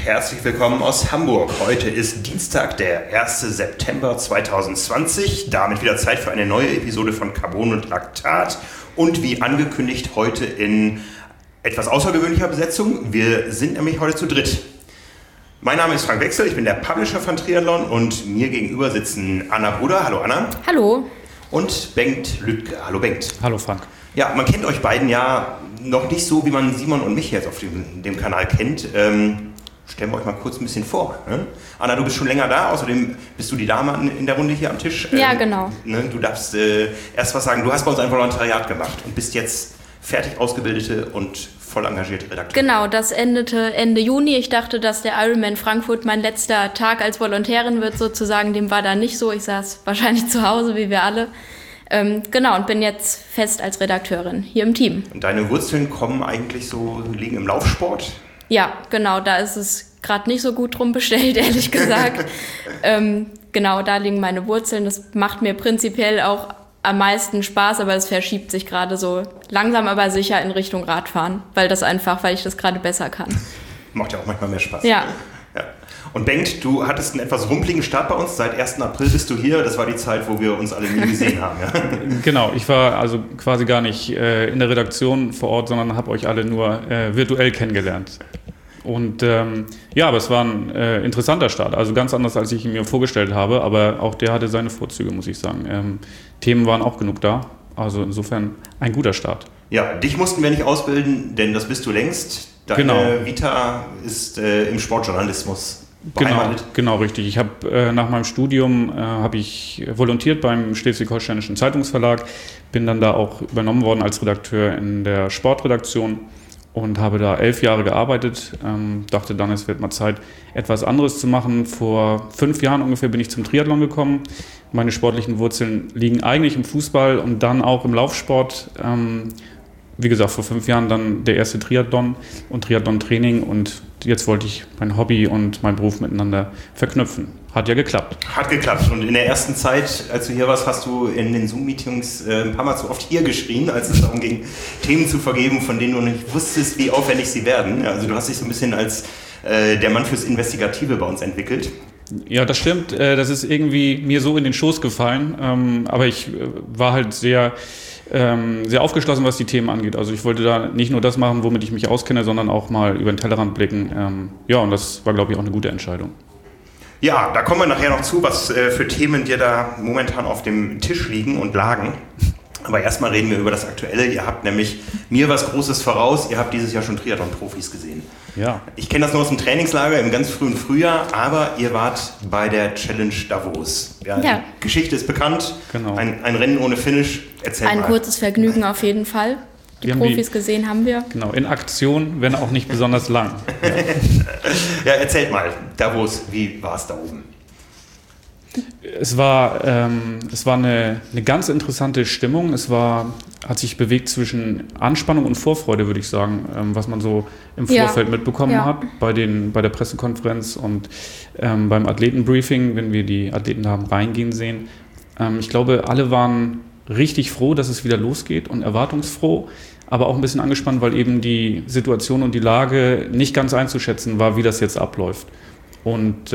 herzlich willkommen aus Hamburg. Heute ist Dienstag, der 1. September 2020. Damit wieder Zeit für eine neue Episode von Carbon und Laktat. Und wie angekündigt, heute in etwas außergewöhnlicher Besetzung. Wir sind nämlich heute zu dritt. Mein Name ist Frank Wechsel, ich bin der Publisher von Triathlon und mir gegenüber sitzen Anna Bruder. Hallo Anna. Hallo. Und Bengt Lüttke. Hallo Bengt. Hallo Frank. Ja, man kennt euch beiden ja noch nicht so, wie man Simon und mich jetzt auf dem Kanal kennt. Stellen wir euch mal kurz ein bisschen vor. Ne? Anna, du bist schon länger da, außerdem bist du die Dame in der Runde hier am Tisch. Ja, genau. Ne? Du darfst erst was sagen. Du hast bei uns ein Volontariat gemacht und bist jetzt fertig ausgebildete und voll engagierte Redakteurin. Genau, das endete Ende Juni. Ich dachte, dass der Ironman Frankfurt mein letzter Tag als Volontärin wird sozusagen. Dem war da nicht so. Ich saß wahrscheinlich zu Hause, wie wir alle. Genau, und bin jetzt fest als Redakteurin hier im Team. Und deine Wurzeln liegen im Laufsport? Ja, genau, da ist es gerade nicht so gut drum bestellt, ehrlich gesagt. Genau, da liegen meine Wurzeln. Das macht mir prinzipiell auch am meisten Spaß, aber es verschiebt sich gerade so langsam, aber sicher in Richtung Radfahren, weil ich das gerade besser kann. Macht ja auch manchmal mehr Spaß. Ja. Und Bengt, du hattest einen etwas rumpeligen Start bei uns. Seit 1. April bist du hier. Das war die Zeit, wo wir uns alle nie gesehen haben. Ja? Genau, ich war also quasi gar nicht in der Redaktion vor Ort, sondern habe euch alle nur virtuell kennengelernt. Und aber es war ein interessanter Start. Also ganz anders, als ich ihn mir vorgestellt habe. Aber auch der hatte seine Vorzüge, muss ich sagen. Themen waren auch genug da. Also insofern ein guter Start. Ja, dich mussten wir nicht ausbilden, denn das bist du längst. Deine Vita ist im Sportjournalismus beheimatet. Genau, richtig. Ich habe nach meinem Studium volontiert beim Schleswig-Holsteinischen Zeitungsverlag, bin dann da auch übernommen worden als Redakteur in der Sportredaktion und habe da 11 Jahre gearbeitet. Dachte dann, es wird mal Zeit, etwas anderes zu machen. Vor 5 Jahren ungefähr bin ich zum Triathlon gekommen. Meine sportlichen Wurzeln liegen eigentlich im Fußball und dann auch im Laufsport. Wie gesagt, vor 5 Jahren dann der erste Triathlon und Triathlon-Training und jetzt wollte ich mein Hobby und meinen Beruf miteinander verknüpfen. Hat ja geklappt. Hat geklappt und in der ersten Zeit, als du hier warst, hast du in den Zoom-Meetings ein paar Mal zu oft hier geschrien, als es darum ging, Themen zu vergeben, von denen du nicht wusstest, wie aufwendig sie werden. Also du hast dich so ein bisschen als der Mann fürs Investigative bei uns entwickelt. Ja, das stimmt. Das ist irgendwie mir so in den Schoß gefallen, aber ich war halt sehr aufgeschlossen, was die Themen angeht. Also ich wollte da nicht nur das machen, womit ich mich auskenne, sondern auch mal über den Tellerrand blicken. Und das war, glaube ich, auch eine gute Entscheidung. Ja, da kommen wir nachher noch zu, was für Themen dir da momentan auf dem Tisch liegen und lagen. Aber erstmal reden wir über das Aktuelle. Ihr habt nämlich mir was Großes voraus. Ihr habt dieses Jahr schon Triathlon-Profis gesehen. Ja. Ich kenne das nur aus dem Trainingslager im ganz frühen Frühjahr, aber ihr wart bei der Challenge Davos. Ja. Die Geschichte ist bekannt. Genau. Ein Rennen ohne Finish. Erzähl mal. Ein kurzes Vergnügen auf jeden Fall. Die Profis gesehen haben wir. Genau, in Aktion, wenn auch nicht besonders lang. Ja, ja, erzählt mal, Davos, wie war es da oben? Es war eine ganz interessante Stimmung. Hat sich bewegt zwischen Anspannung und Vorfreude, würde ich sagen, was man so im Vorfeld mitbekommen hat bei der Pressekonferenz und beim Athletenbriefing, wenn wir die Athleten haben reingehen sehen. Ich glaube, alle waren richtig froh, dass es wieder losgeht und erwartungsfroh, aber auch ein bisschen angespannt, weil eben die Situation und die Lage nicht ganz einzuschätzen war, wie das jetzt abläuft. Und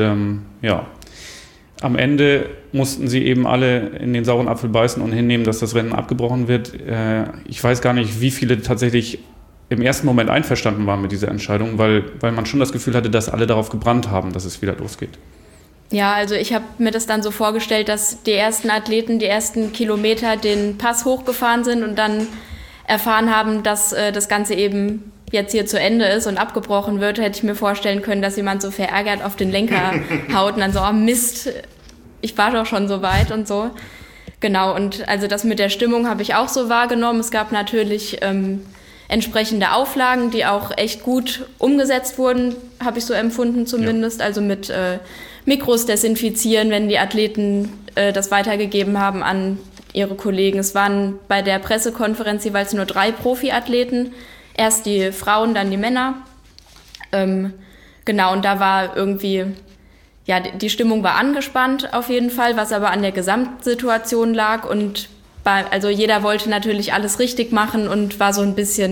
am Ende mussten sie eben alle in den sauren Apfel beißen und hinnehmen, dass das Rennen abgebrochen wird. Ich weiß gar nicht, wie viele tatsächlich im ersten Moment einverstanden waren mit dieser Entscheidung, weil man schon das Gefühl hatte, dass alle darauf gebrannt haben, dass es wieder losgeht. Ja, also ich habe mir das dann so vorgestellt, dass die ersten Athleten die ersten Kilometer den Pass hochgefahren sind und dann erfahren haben, dass das Ganze eben jetzt hier zu Ende ist und abgebrochen wird, hätte ich mir vorstellen können, dass jemand so verärgert auf den Lenker haut und dann so, oh Mist, ich war doch schon so weit und so. Genau, und also das mit der Stimmung habe ich auch so wahrgenommen. Es gab natürlich entsprechende Auflagen, die auch echt gut umgesetzt wurden, habe ich so empfunden zumindest. Ja. Also mit Mikros desinfizieren, wenn die Athleten das weitergegeben haben an ihre Kollegen. Es waren bei der Pressekonferenz jeweils nur 3 Profiathleten. Erst die Frauen, dann die Männer. Genau, und da war irgendwie, ja, die Stimmung war angespannt auf jeden Fall, was aber an der Gesamtsituation lag. Und also jeder wollte natürlich alles richtig machen und war so ein bisschen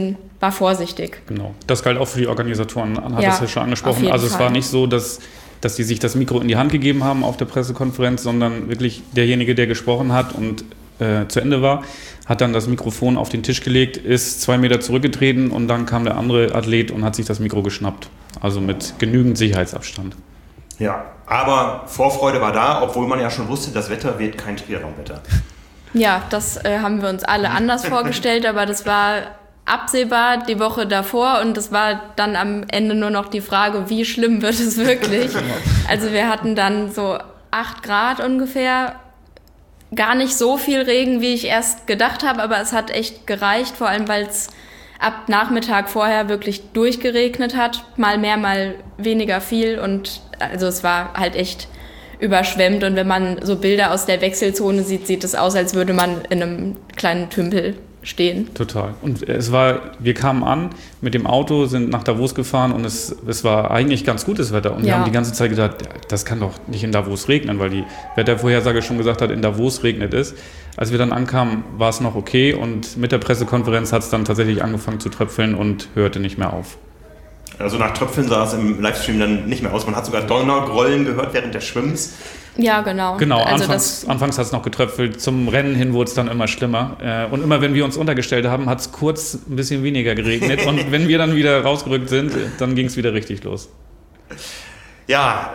war vorsichtig. Genau. Das galt auch für die Organisatoren. Anna hat das ja schon angesprochen. Also es war nicht so, dass die sich das Mikro in die Hand gegeben haben auf der Pressekonferenz, sondern wirklich derjenige, der gesprochen hat und zu Ende war, hat dann das Mikrofon auf den Tisch gelegt, ist 2 Meter zurückgetreten und dann kam der andere Athlet und hat sich das Mikro geschnappt. Also mit genügend Sicherheitsabstand. Ja, aber Vorfreude war da, obwohl man ja schon wusste, das Wetter wird kein Triathlon-Wetter. Ja, das haben wir uns alle anders vorgestellt, aber das war absehbar die Woche davor und es war dann am Ende nur noch die Frage, wie schlimm wird es wirklich? Also wir hatten dann so 8 Grad ungefähr, gar nicht so viel Regen, wie ich erst gedacht habe, aber es hat echt gereicht, vor allem weil es ab Nachmittag vorher wirklich durchgeregnet hat, mal mehr, mal weniger viel und also es war halt echt überschwemmt und wenn man so Bilder aus der Wechselzone sieht, sieht es aus, als würde man in einem kleinen Tümpel stehen. Total. Und wir kamen an mit dem Auto, sind nach Davos gefahren und es war eigentlich ganz gutes Wetter. Und wir haben die ganze Zeit gedacht, das kann doch nicht in Davos regnen, weil die Wettervorhersage schon gesagt hat, in Davos regnet es. Als wir dann ankamen, war es noch okay und mit der Pressekonferenz hat es dann tatsächlich angefangen zu tröpfeln und hörte nicht mehr auf. Also nach Tröpfeln sah es im Livestream dann nicht mehr aus. Man hat sogar Donnergrollen gehört während des Schwimmens. Ja, genau. Genau, also anfangs hat es noch getröpfelt. Zum Rennen hin wurde es dann immer schlimmer. Und immer, wenn wir uns untergestellt haben, hat es kurz ein bisschen weniger geregnet. Und wenn wir dann wieder rausgerückt sind, dann ging es wieder richtig los. Ja,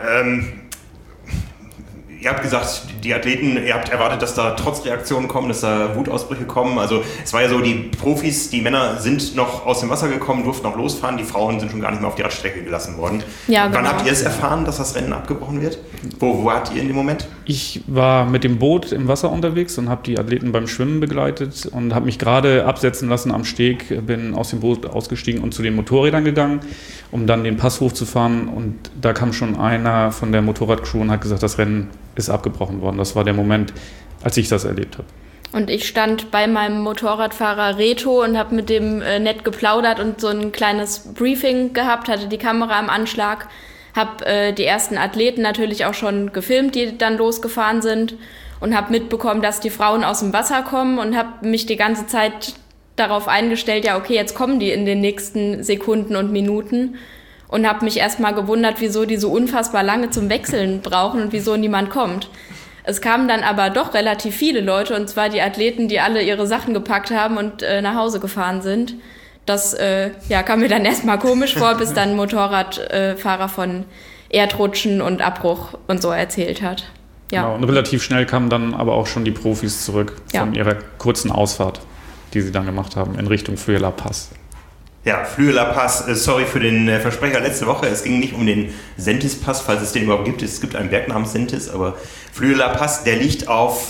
ihr habt gesagt, die Athleten, ihr habt erwartet, dass da trotz Reaktionen kommen, dass da Wutausbrüche kommen. Also es war ja so, die Profis, die Männer sind noch aus dem Wasser gekommen, durften noch losfahren. Die Frauen sind schon gar nicht mehr auf die Radstrecke gelassen worden. Ja, genau. Wann habt ihr es erfahren, dass das Rennen abgebrochen wird? Wo wart ihr in dem Moment? Ich war mit dem Boot im Wasser unterwegs und habe die Athleten beim Schwimmen begleitet und habe mich gerade absetzen lassen am Steg, bin aus dem Boot ausgestiegen und zu den Motorrädern gegangen, um dann den Pass hochzufahren. Und da kam schon einer von der Motorradcrew und hat gesagt, das Rennen ist abgebrochen worden. Das war der Moment, als ich das erlebt habe. Und ich stand bei meinem Motorradfahrer Reto und habe mit dem nett geplaudert und so ein kleines Briefing gehabt, hatte die Kamera im Anschlag, habe die ersten Athleten natürlich auch schon gefilmt, die dann losgefahren sind und habe mitbekommen, dass die Frauen aus dem Wasser kommen und habe mich die ganze Zeit darauf eingestellt, ja okay, jetzt kommen die in den nächsten Sekunden und Minuten. Und habe mich erstmal gewundert, wieso die so unfassbar lange zum Wechseln brauchen und wieso niemand kommt. Es kamen dann aber doch relativ viele Leute, und zwar die Athleten, die alle ihre Sachen gepackt haben und nach Hause gefahren sind. Das kam mir dann erstmal komisch vor, bis dann ein Motorradfahrer von Erdrutschen und Abbruch und so erzählt hat. Ja. Genau, und relativ schnell kamen dann aber auch schon die Profis zurück von ihrer kurzen Ausfahrt, die sie dann gemacht haben, in Richtung Flüeler Pass. Ja, Flüeler Pass, sorry für den Versprecher letzte Woche, es ging nicht um den Sentis-Pass, falls es den überhaupt gibt. Es gibt einen Berg namens Sentis, aber Flüeler Pass, der liegt auf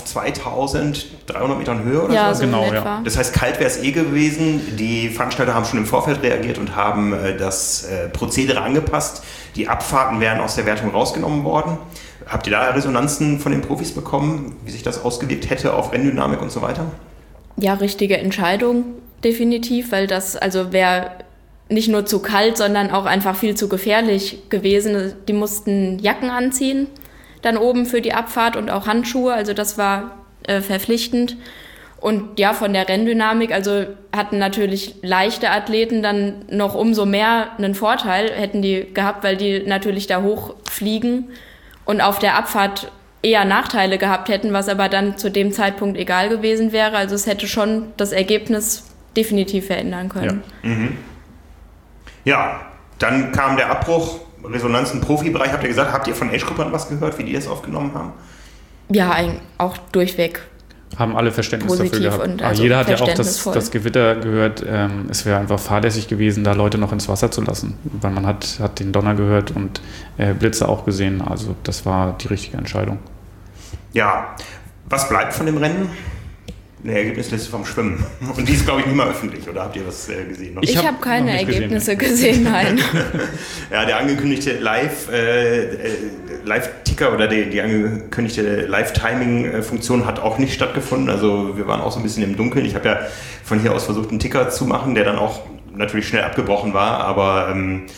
2300 Metern Höhe oder ja, so? So genau, ja. Das heißt, kalt wäre es gewesen. Die Veranstalter haben schon im Vorfeld reagiert und haben das Prozedere angepasst. Die Abfahrten wären aus der Wertung rausgenommen worden. Habt ihr da Resonanzen von den Profis bekommen, wie sich das ausgewirkt hätte auf Renndynamik und so weiter? Ja, richtige Entscheidung. Definitiv, weil das wäre nicht nur zu kalt, sondern auch einfach viel zu gefährlich gewesen. Die mussten Jacken anziehen, dann oben für die Abfahrt und auch Handschuhe, also das war verpflichtend. Und ja, von der Renndynamik, also hatten natürlich leichte Athleten dann noch umso mehr einen Vorteil, hätten die gehabt, weil die natürlich da hochfliegen und auf der Abfahrt eher Nachteile gehabt hätten, was aber dann zu dem Zeitpunkt egal gewesen wäre. Also es hätte schon das Ergebnis definitiv verändern können. Ja, ja, dann kam der Abbruch, Resonanz im Profibereich, habt ihr gesagt, habt ihr von Age-Gruppern was gehört, wie die das aufgenommen haben? Ja, auch durchweg. Haben alle Verständnis positiv dafür gehabt. Und also jeder hat ja auch das Gewitter gehört. Es wäre einfach fahrlässig gewesen, da Leute noch ins Wasser zu lassen, weil man hat den Donner gehört und Blitze auch gesehen. Also das war die richtige Entscheidung. Ja, was bleibt von dem Rennen? Eine Ergebnisliste vom Schwimmen. Und die ist, glaube ich, nicht mal öffentlich, oder habt ihr was gesehen? Ich habe keine Ergebnisse gesehen, nein. Ja, der angekündigte Live-Ticker oder die angekündigte Live-Timing-Funktion hat auch nicht stattgefunden. Also wir waren auch so ein bisschen im Dunkeln. Ich habe ja von hier aus versucht, einen Ticker zu machen, der dann auch natürlich schnell abgebrochen war. Aber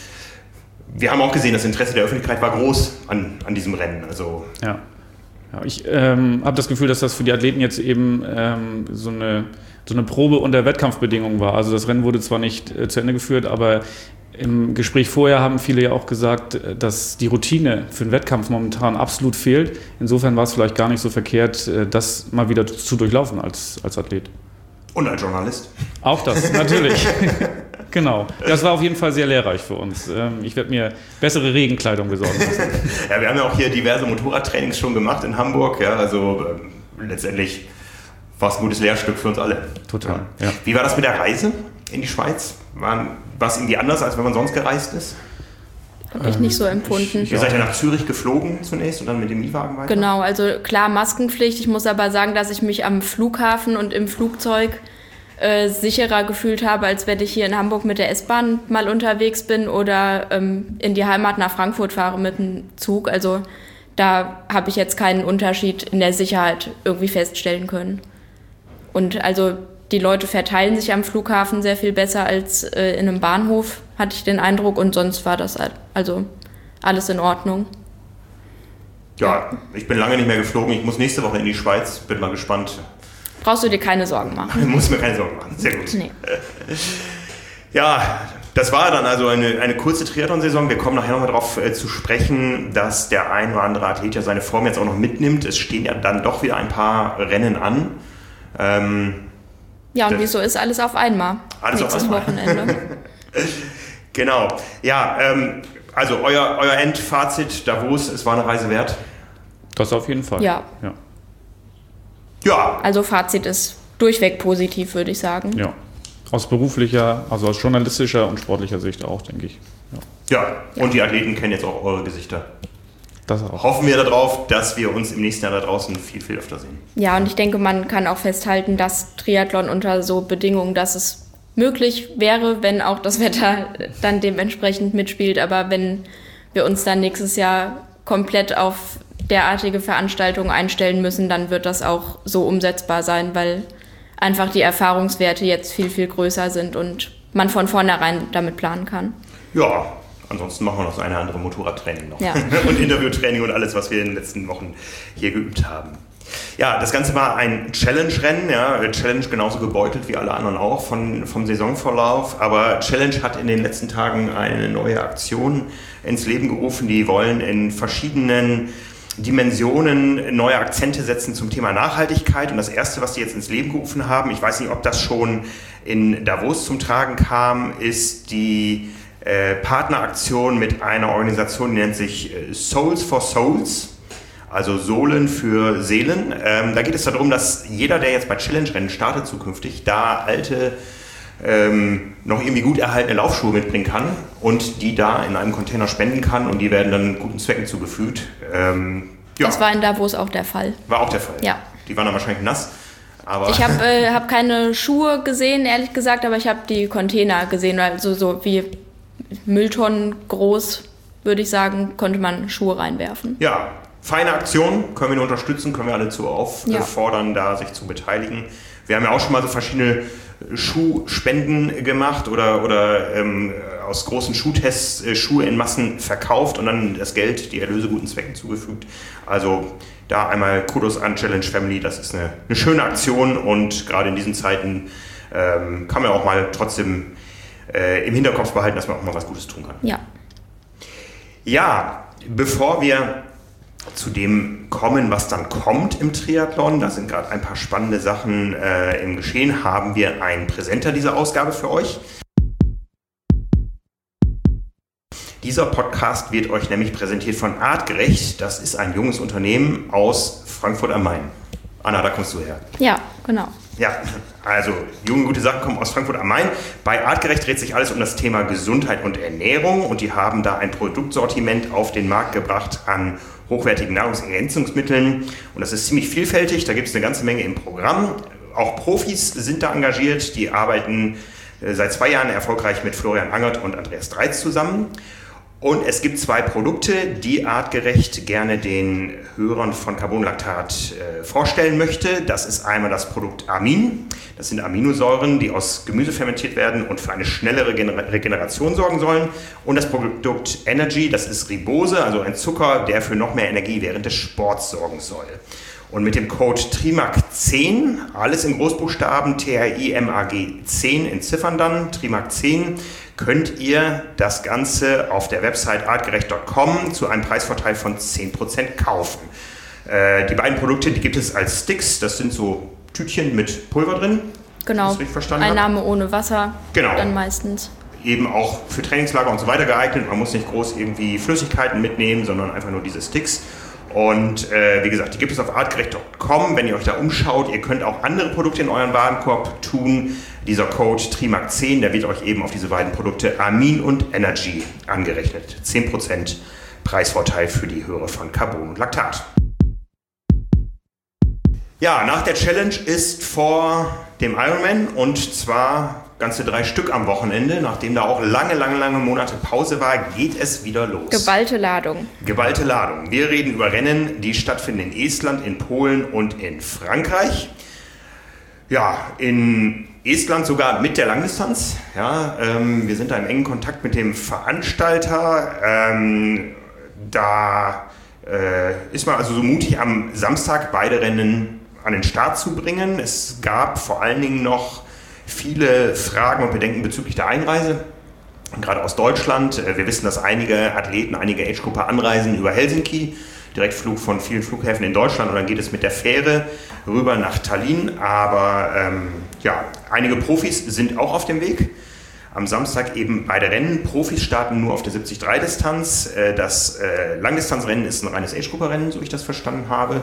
wir haben auch gesehen, das Interesse der Öffentlichkeit war groß an diesem Rennen. Also ja, ich habe das Gefühl, dass das für die Athleten jetzt eben so eine eine Probe unter Wettkampfbedingungen war. Also das Rennen wurde zwar nicht zu Ende geführt, aber im Gespräch vorher haben viele ja auch gesagt, dass die Routine für den Wettkampf momentan absolut fehlt. Insofern war es vielleicht gar nicht so verkehrt, das mal wieder zu durchlaufen als Athlet. Und als Journalist. Auch das, natürlich. Genau. Das war auf jeden Fall sehr lehrreich für uns. Ich werde mir bessere Regenkleidung besorgen müssen. Ja, wir haben ja auch hier diverse Motorradtrainings schon gemacht in Hamburg. Ja, also letztendlich war es ein gutes Lehrstück für uns alle. Total, ja. Wie war das mit der Reise in die Schweiz? War es irgendwie anders, als wenn man sonst gereist ist? Habe ich nicht so empfunden. Ihr seid ja nach Zürich geflogen zunächst und dann mit dem Mietwagen weiter? Genau, also klar Maskenpflicht. Ich muss aber sagen, dass ich mich am Flughafen und im Flugzeug sicherer gefühlt habe, als wenn ich hier in Hamburg mit der S-Bahn mal unterwegs bin oder in die Heimat nach Frankfurt fahre mit dem Zug. Also da habe ich jetzt keinen Unterschied in der Sicherheit irgendwie feststellen können. Und also die Leute verteilen sich am Flughafen sehr viel besser als in einem Bahnhof, hatte ich den Eindruck. Und sonst war das also alles in Ordnung. Ja, ich bin lange nicht mehr geflogen. Ich muss nächste Woche in die Schweiz. Bin mal gespannt. Brauchst du dir keine Sorgen machen. Ich muss mir keine Sorgen machen. Sehr gut. Nee. Ja, das war dann also eine kurze Triathlon-Saison. Wir kommen nachher nochmal darauf zu sprechen, dass der ein oder andere Athlet ja seine Form jetzt auch noch mitnimmt. Es stehen ja dann doch wieder ein paar Rennen an. Ja, und wieso ist alles auf einmal? Alles nächstes auf einmal. Wochenende. Genau. Ja, also euer Endfazit, Davos, es war eine Reise wert? Das auf jeden Fall. Ja. Ja. Also Fazit ist durchweg positiv, würde ich sagen. Ja. Aus beruflicher, also aus journalistischer und sportlicher Sicht auch, denke ich. Ja, und die Athleten kennen jetzt auch eure Gesichter. Das auch. Hoffen wir darauf, dass wir uns im nächsten Jahr da draußen viel, viel öfter sehen. Ja, und ich denke, man kann auch festhalten, dass Triathlon unter so Bedingungen, dass es möglich wäre, wenn auch das Wetter dann dementsprechend mitspielt. Aber wenn wir uns dann nächstes Jahr komplett auf derartige Veranstaltungen einstellen müssen, dann wird das auch so umsetzbar sein, weil einfach die Erfahrungswerte jetzt viel, viel größer sind und man von vornherein damit planen kann. Ja, ansonsten machen wir noch so eine andere Motorradtraining noch. Ja. Und Interviewtraining und alles, was wir in den letzten Wochen hier geübt haben. Ja, das Ganze war ein Challenge-Rennen, ja, Challenge genauso gebeutelt wie alle anderen auch vom Saisonverlauf, aber Challenge hat in den letzten Tagen eine neue Aktion ins Leben gerufen, die wollen in verschiedenen Dimensionen neue Akzente setzen zum Thema Nachhaltigkeit und das erste, was die jetzt ins Leben gerufen haben, ich weiß nicht, ob das schon in Davos zum Tragen kam, ist die Partneraktion mit einer Organisation, die nennt sich Souls for Souls. Also Sohlen für Seelen. Da geht es darum, dass jeder, der jetzt bei Challenge-Rennen startet zukünftig, da alte, noch irgendwie gut erhaltene Laufschuhe mitbringen kann und die da in einem Container spenden kann und die werden dann guten Zwecken zugefügt. Ja. Das war in Davos auch der Fall. War auch der Fall. Ja. Die waren dann wahrscheinlich nass. Aber ich hab keine Schuhe gesehen, ehrlich gesagt, aber ich habe die Container gesehen, also so wie Mülltonnen groß, würde ich sagen, konnte man Schuhe reinwerfen. Ja. Feine Aktion, können wir nur unterstützen, können wir alle zu auffordern, da sich zu beteiligen. Wir haben ja auch schon mal so verschiedene Schuhspenden gemacht oder aus großen Schuhtests Schuhe in Massen verkauft und dann das Geld, die Erlöse guten Zwecken zugefügt. Also da einmal Kudos an Challenge Family, das ist eine schöne Aktion und gerade in diesen Zeiten kann man auch mal trotzdem im Hinterkopf behalten, dass man auch mal was Gutes tun kann. Ja. Ja, bevor wir zu dem kommen, was dann kommt im Triathlon, da sind gerade ein paar spannende Sachen im Geschehen, haben wir einen Präsenter dieser Ausgabe für euch. Dieser Podcast wird euch nämlich präsentiert von Artgerecht. Das ist ein junges Unternehmen aus Frankfurt am Main. Anna, da kommst du her. Ja, genau. Ja, also junge, gute Sachen kommen aus Frankfurt am Main. Bei Artgerecht dreht sich alles um das Thema Gesundheit und Ernährung und die haben da ein Produktsortiment auf den Markt gebracht an hochwertigen Nahrungsergänzungsmitteln und das ist ziemlich vielfältig, da gibt es eine ganze Menge im Programm. Auch Profis sind da engagiert, die arbeiten seit 2 Jahren erfolgreich mit Florian Angert und Andreas Dreiz zusammen. Und es gibt 2 Produkte, die Artgerecht gerne den Hörern von Carbonlactat vorstellen möchte. Das ist einmal das Produkt Amin. Das sind Aminosäuren, die aus Gemüse fermentiert werden und für eine schnellere Regeneration sorgen sollen. Und das Produkt Energy, das ist Ribose, also ein Zucker, der für noch mehr Energie während des Sports sorgen soll. Und mit dem Code TRIMAG10, alles in Großbuchstaben, TRIMAG 10 in Ziffern dann, TRIMAG10, könnt ihr das Ganze auf der Website artgerecht.com zu einem Preisvorteil von 10% kaufen. Die beiden Produkte, die gibt es als Sticks, das sind so Tütchen mit Pulver drin. Genau, Einnahme ohne Wasser, genau. Dann meistens. Eben auch für Trainingslager und so weiter geeignet. Man muss nicht groß irgendwie Flüssigkeiten mitnehmen, sondern einfach nur diese Sticks. Und wie gesagt, die gibt es auf artgerecht.com, wenn ihr euch da umschaut. Ihr könnt auch andere Produkte in euren Warenkorb tun. Dieser Code TRIMAG10, der wird euch eben auf diese beiden Produkte Amin und Energy angerechnet. 10% Preisvorteil für die Höhe von Carbon und Laktat. Ja, nach der Challenge ist vor dem Ironman, und zwar ganze 3 Stück am Wochenende, nachdem da auch lange Monate Pause war, geht es wieder los. Geballte Ladung. Geballte Ladung. Wir reden über Rennen, die stattfinden in Estland, in Polen und in Frankreich. Ja, in Estland sogar mit der Langdistanz. Ja, wir sind da im engen Kontakt mit dem Veranstalter. Da ist man also so mutig, am Samstag beide Rennen an den Start zu bringen. Es gab vor allen Dingen noch viele Fragen und Bedenken bezüglich der Einreise, gerade aus Deutschland. Wir wissen, dass einige Athleten, einige Age-Grupper anreisen über Helsinki, Direktflug von vielen Flughäfen in Deutschland, und dann geht es mit der Fähre rüber nach Tallinn. Aber einige Profis sind auch auf dem Weg. Am Samstag eben beide Rennen. Profis starten nur auf der 73-Distanz. Das Langdistanzrennen ist ein reines Age-Grupper-Rennen, so ich das verstanden habe.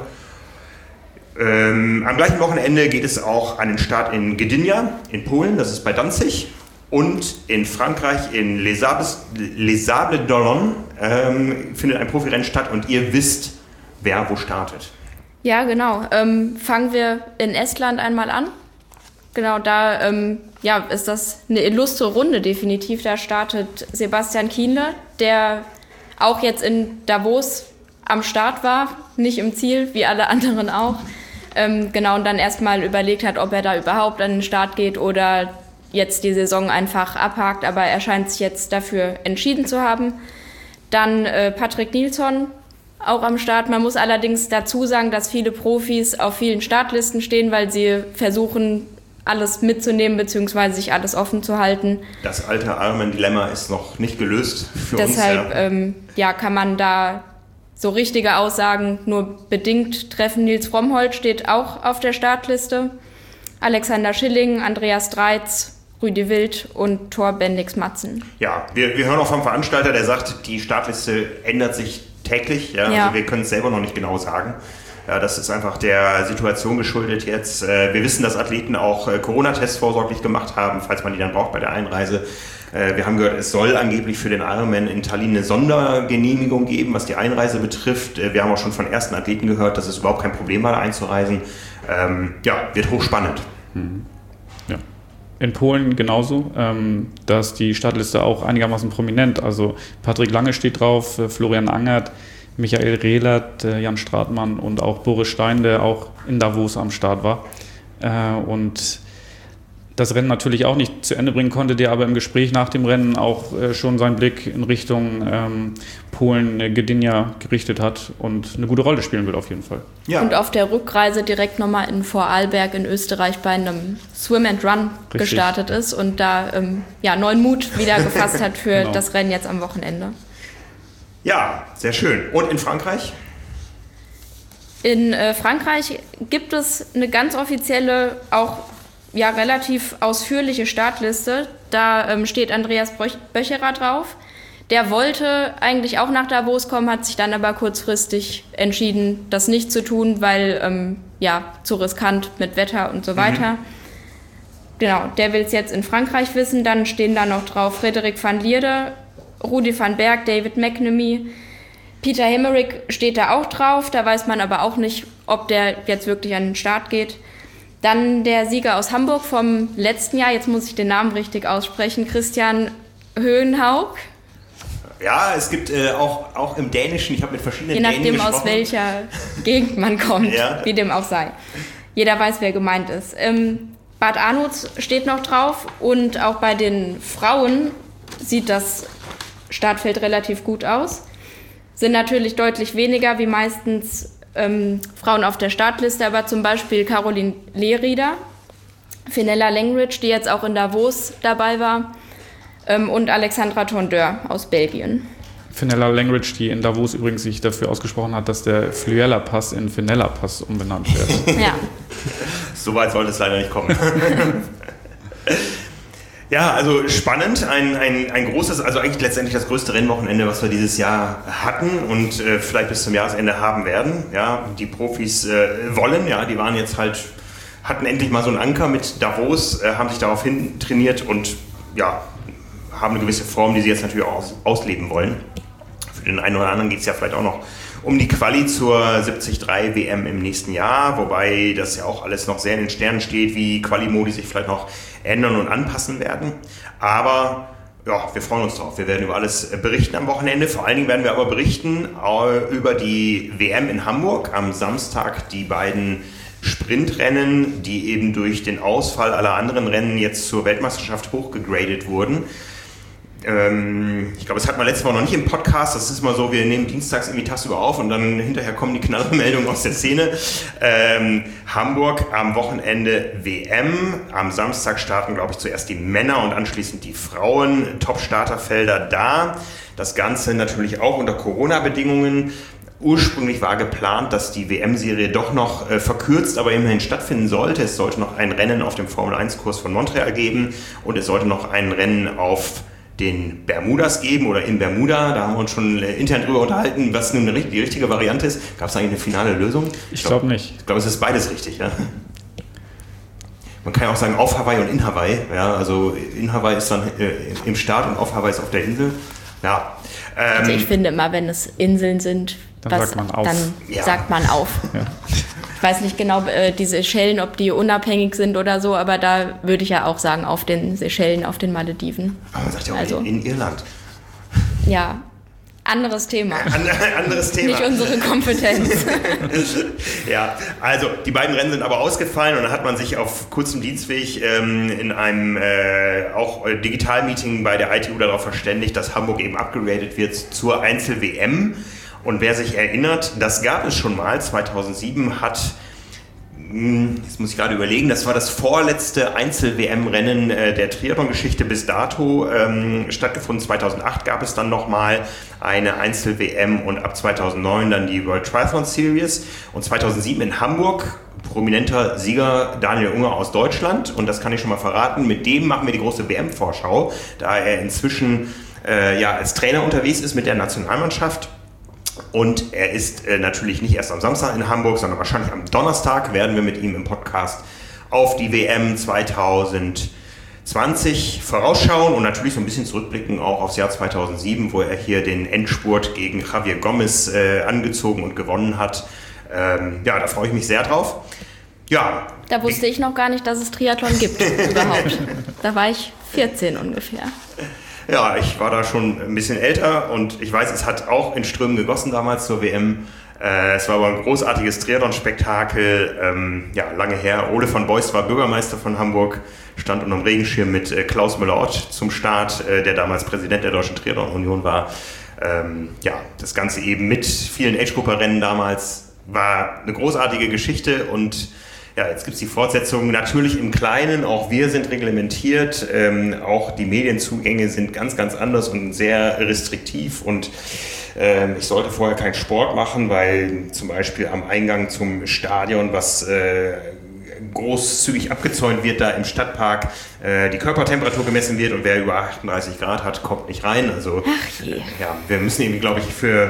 Am gleichen Wochenende geht es auch an den Start in Gdynia in Polen, das ist bei Danzig, und in Frankreich in Les Sables d'Olonne findet ein Profirennen statt, und ihr wisst, wer wo startet. Ja, genau. Fangen wir in Estland einmal an. Genau, da ist das eine illustre Runde definitiv. Da startet Sebastian Kienle, der auch jetzt in Davos am Start war, nicht im Ziel, wie alle anderen auch. Und dann erstmal überlegt hat, ob er da überhaupt an den Start geht oder jetzt die Saison einfach abhakt, aber er scheint sich jetzt dafür entschieden zu haben. Dann Patrick Nilsson, auch am Start. Man muss allerdings dazu sagen, dass viele Profis auf vielen Startlisten stehen, weil sie versuchen, alles mitzunehmen bzw. sich alles offen zu halten. Das alte Ironman-Dilemma ist noch nicht gelöst für Deshalb, uns. Deshalb kann man da so richtige Aussagen nur bedingt treffen. Nils Frommholt steht auch auf der Startliste. Alexander Schilling, Andreas Dreitz, Rüdi Wild und Thor Bendix-Matzen. Ja, wir hören auch vom Veranstalter, der sagt, die Startliste ändert sich täglich. Ja. Also wir können es selber noch nicht genau sagen. Ja, das ist einfach der Situation geschuldet jetzt. Wir wissen, dass Athleten auch Corona-Tests vorsorglich gemacht haben, falls man die dann braucht bei der Einreise. Wir haben gehört, es soll angeblich für den Ironman in Tallinn eine Sondergenehmigung geben, was die Einreise betrifft. Wir haben auch schon von ersten Athleten gehört, dass es überhaupt kein Problem war, da einzureisen. Wird hochspannend. Ja. In Polen genauso. Da ist die Startliste auch einigermaßen prominent. Also Patrick Lange steht drauf, Florian Angert, Michael Rehlert, Jan Stratmann und auch Boris Stein, der auch in Davos am Start war. Und das Rennen natürlich auch nicht zu Ende bringen konnte, der aber im Gespräch nach dem Rennen auch schon seinen Blick in Richtung Polen, Gdynia gerichtet hat und eine gute Rolle spielen wird auf jeden Fall. Ja. Und auf der Rückreise direkt nochmal in Vorarlberg in Österreich bei einem Swim and Run gestartet ist und da neuen Mut wieder gefasst hat für das Rennen jetzt am Wochenende. Ja, sehr schön. Und in Frankreich? In Frankreich gibt es eine ganz offizielle, auch relativ ausführliche Startliste. Da steht Andreas Böcherer drauf. Der wollte eigentlich auch nach Davos kommen, hat sich dann aber kurzfristig entschieden, das nicht zu tun, weil zu riskant mit Wetter und so weiter. Genau, der will es jetzt in Frankreich wissen. Dann stehen da noch drauf Frederik van Lierde, Rudi van Berg, David McNamee, Peter Hemmerich steht da auch drauf. Da weiß man aber auch nicht, ob der jetzt wirklich an den Start geht. Dann der Sieger aus Hamburg vom letzten Jahr, jetzt muss ich den Namen richtig aussprechen, Christian Höhenhaug. Ja, es gibt auch im Dänischen, ich habe mit verschiedenen Dänen gesprochen. Je nachdem, aus welcher Gegend man kommt, wie dem auch sei. Jeder weiß, wer gemeint ist. Bad Arnolds steht noch drauf und auch bei den Frauen sieht das Startfeld relativ gut aus. Sind natürlich deutlich weniger, wie meistens Frauen auf der Startliste, aber zum Beispiel Caroline Lehrieder, Fenella Langridge, die jetzt auch in Davos dabei war, und Alexandra Tondeur aus Belgien. Fenella Langridge, die in Davos übrigens sich dafür ausgesprochen hat, dass der Fluella-Pass in Fenella-Pass umbenannt wird. Ja. So weit sollte es leider nicht kommen. Ja, also spannend, ein großes, also eigentlich letztendlich das größte Rennwochenende, was wir dieses Jahr hatten und vielleicht bis zum Jahresende haben werden. Ja, die Profis wollen, ja, die waren jetzt halt, hatten endlich mal so einen Anker mit Davos, haben sich darauf hin trainiert und ja, haben eine gewisse Form, die sie jetzt natürlich auch ausleben wollen. Für den einen oder anderen geht es ja vielleicht auch noch um die Quali zur 73 WM im nächsten Jahr, wobei das ja auch alles noch sehr in den Sternen steht, wie Quali-Modi sich vielleicht noch ändern und anpassen werden. Aber ja, wir freuen uns drauf. Wir werden über alles berichten am Wochenende. Vor allen Dingen werden wir aber berichten über die WM in Hamburg. Am Samstag die beiden Sprintrennen, die eben durch den Ausfall aller anderen Rennen jetzt zur Weltmeisterschaft hochgegradet wurden. Ich glaube, das hat man letztes Mal noch nicht im Podcast. Das ist mal so, wir nehmen dienstags irgendwie tagsüber auf und dann hinterher kommen die Knallermeldungen aus der Szene. Hamburg am Wochenende WM. Am Samstag starten, glaube ich, zuerst die Männer und anschließend die Frauen. Top-Starterfelder da. Das Ganze natürlich auch unter Corona-Bedingungen. Ursprünglich war geplant, dass die WM-Serie doch noch verkürzt, aber immerhin stattfinden sollte. Es sollte noch ein Rennen auf dem Formel-1-Kurs von Montreal geben und es sollte noch ein Rennen auf den Bermudas geben oder in Bermuda. Da haben wir uns schon intern drüber unterhalten, was nun die richtige Variante ist. Gab es eigentlich eine finale Lösung? Ich glaube nicht. Ich glaube, es ist beides richtig. Ja? Man kann ja auch sagen, auf Hawaii und in Hawaii. Ja, also in Hawaii ist dann im Start und auf Hawaii ist auf der Insel. Ja. Also ich finde immer, wenn es Inseln sind, dann sagt man auf. Sagt man auf. Ja. Ich weiß nicht genau, die Seychellen, ob die unabhängig sind oder so, aber da würde ich ja auch sagen, auf den Seychellen, auf den Malediven. Aber man sagt ja auch also, in Irland. Ja, anderes Thema. Anderes Thema. Nicht unsere Kompetenz. Ja, also die beiden Rennen sind aber ausgefallen und dann hat man sich auf kurzem Dienstweg in einem auch Digital-Meeting bei der ITU darauf verständigt, dass Hamburg eben abgegradet wird zur Einzel-WM. Und wer sich erinnert, das gab es schon mal, 2007 hat, jetzt muss ich gerade überlegen, das war das vorletzte Einzel-WM-Rennen der Triathlon-Geschichte bis dato stattgefunden. 2008 gab es dann nochmal eine Einzel-WM und ab 2009 dann die World Triathlon Series. Und 2007 in Hamburg, prominenter Sieger Daniel Unger aus Deutschland. Und das kann ich schon mal verraten, mit dem machen wir die große WM-Vorschau, da er inzwischen als Trainer unterwegs ist mit der Nationalmannschaft. Und er ist natürlich nicht erst am Samstag in Hamburg, sondern wahrscheinlich am Donnerstag werden wir mit ihm im Podcast auf die WM 2020 vorausschauen und natürlich so ein bisschen zurückblicken auch aufs Jahr 2007, wo er hier den Endspurt gegen Javier Gomez angezogen und gewonnen hat. Da freue ich mich sehr drauf. Ja. Da wusste ich noch gar nicht, dass es Triathlon gibt überhaupt. Da war ich 14 ungefähr. Ja, ich war da schon ein bisschen älter und ich weiß, es hat auch in Strömen gegossen damals zur WM. Es war aber ein großartiges Triathlon-Spektakel, lange her. Ole von Beust war Bürgermeister von Hamburg, stand unter dem Regenschirm mit Klaus Müller-Ott zum Start, der damals Präsident der Deutschen Triathlon-Union war. Das Ganze eben mit vielen Age-Grupper-Rennen damals war eine großartige Geschichte und ja, jetzt gibt es die Fortsetzung natürlich im Kleinen, auch wir sind reglementiert, auch die Medienzugänge sind ganz, ganz anders und sehr restriktiv und ich sollte vorher keinen Sport machen, weil zum Beispiel am Eingang zum Stadion, was großzügig abgezäunt wird, da im Stadtpark die Körpertemperatur gemessen wird und wer über 38 Grad hat, kommt nicht rein. Also wir müssen irgendwie, glaube ich, für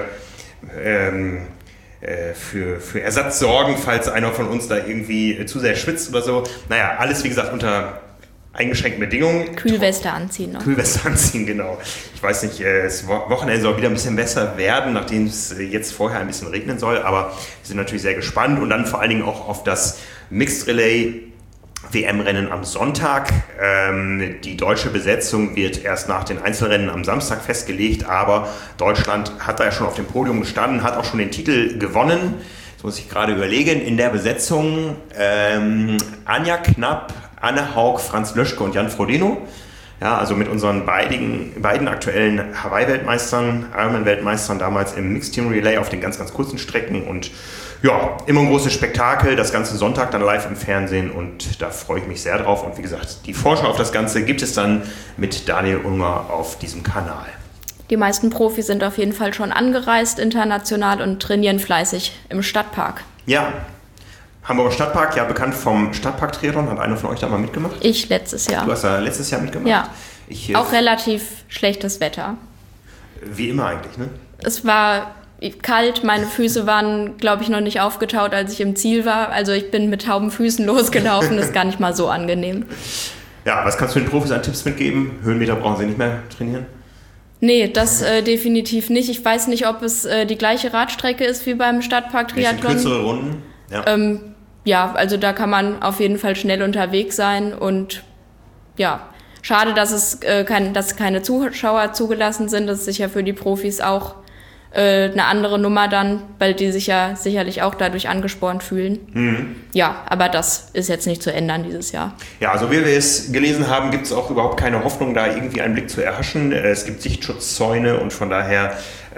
Ersatz sorgen, falls einer von uns da irgendwie zu sehr schwitzt oder so. Naja, alles wie gesagt unter eingeschränkten Bedingungen. Kühlweste anziehen noch. Kühlweste anziehen, genau. Ich weiß nicht, das Wochenende soll wieder ein bisschen besser werden, nachdem es jetzt vorher ein bisschen regnen soll, aber wir sind natürlich sehr gespannt und dann vor allen Dingen auch auf das Mixed Relay WM-Rennen am Sonntag. Die deutsche Besetzung wird erst nach den Einzelrennen am Samstag festgelegt, aber Deutschland hat da ja schon auf dem Podium gestanden, hat auch schon den Titel gewonnen. Jetzt muss ich gerade überlegen, in der Besetzung Anja Knapp, Anne Haug, Franz Löschke und Jan Frodeno. Ja, also mit unseren beiden aktuellen Hawaii-Weltmeistern, Ironman-Weltmeistern damals im Mixed Team Relay auf den ganz, ganz kurzen Strecken und Ja, immer ein großes Spektakel, das ganze Sonntag dann live im Fernsehen und da freue ich mich sehr drauf. Und wie gesagt, die Vorschau auf das Ganze gibt es dann mit Daniel Unger auf diesem Kanal. Die meisten Profis sind auf jeden Fall schon angereist international und trainieren fleißig im Stadtpark. Ja, Hamburger Stadtpark, ja bekannt vom Stadtpark-Triathlon. Hat einer von euch da mal mitgemacht? Ich letztes Jahr. Du hast da letztes Jahr mitgemacht? Ja, auch relativ schlechtes Wetter. Wie immer eigentlich, ne? Es war kalt, meine Füße waren, glaube ich, noch nicht aufgetaut, als ich im Ziel war. Also ich bin mit tauben Füßen losgelaufen, das ist gar nicht mal so angenehm. Ja, was kannst du den Profis an Tipps mitgeben? Höhenmeter brauchen sie nicht mehr trainieren? Nee, das definitiv nicht. Ich weiß nicht, ob es die gleiche Radstrecke ist wie beim Stadtpark-Triathlon. Kürzere Runden? Ja. Ja, also da kann man auf jeden Fall schnell unterwegs sein und ja, schade, dass dass keine Zuschauer zugelassen sind. Das ist sicher für die Profis auch eine andere Nummer dann, weil die sich ja sicherlich auch dadurch angespornt fühlen. Mhm. Ja, aber das ist jetzt nicht zu ändern dieses Jahr. Ja, also wie wir es gelesen haben, gibt es auch überhaupt keine Hoffnung, da irgendwie einen Blick zu erhaschen. Es gibt Sichtschutzzäune und von daher,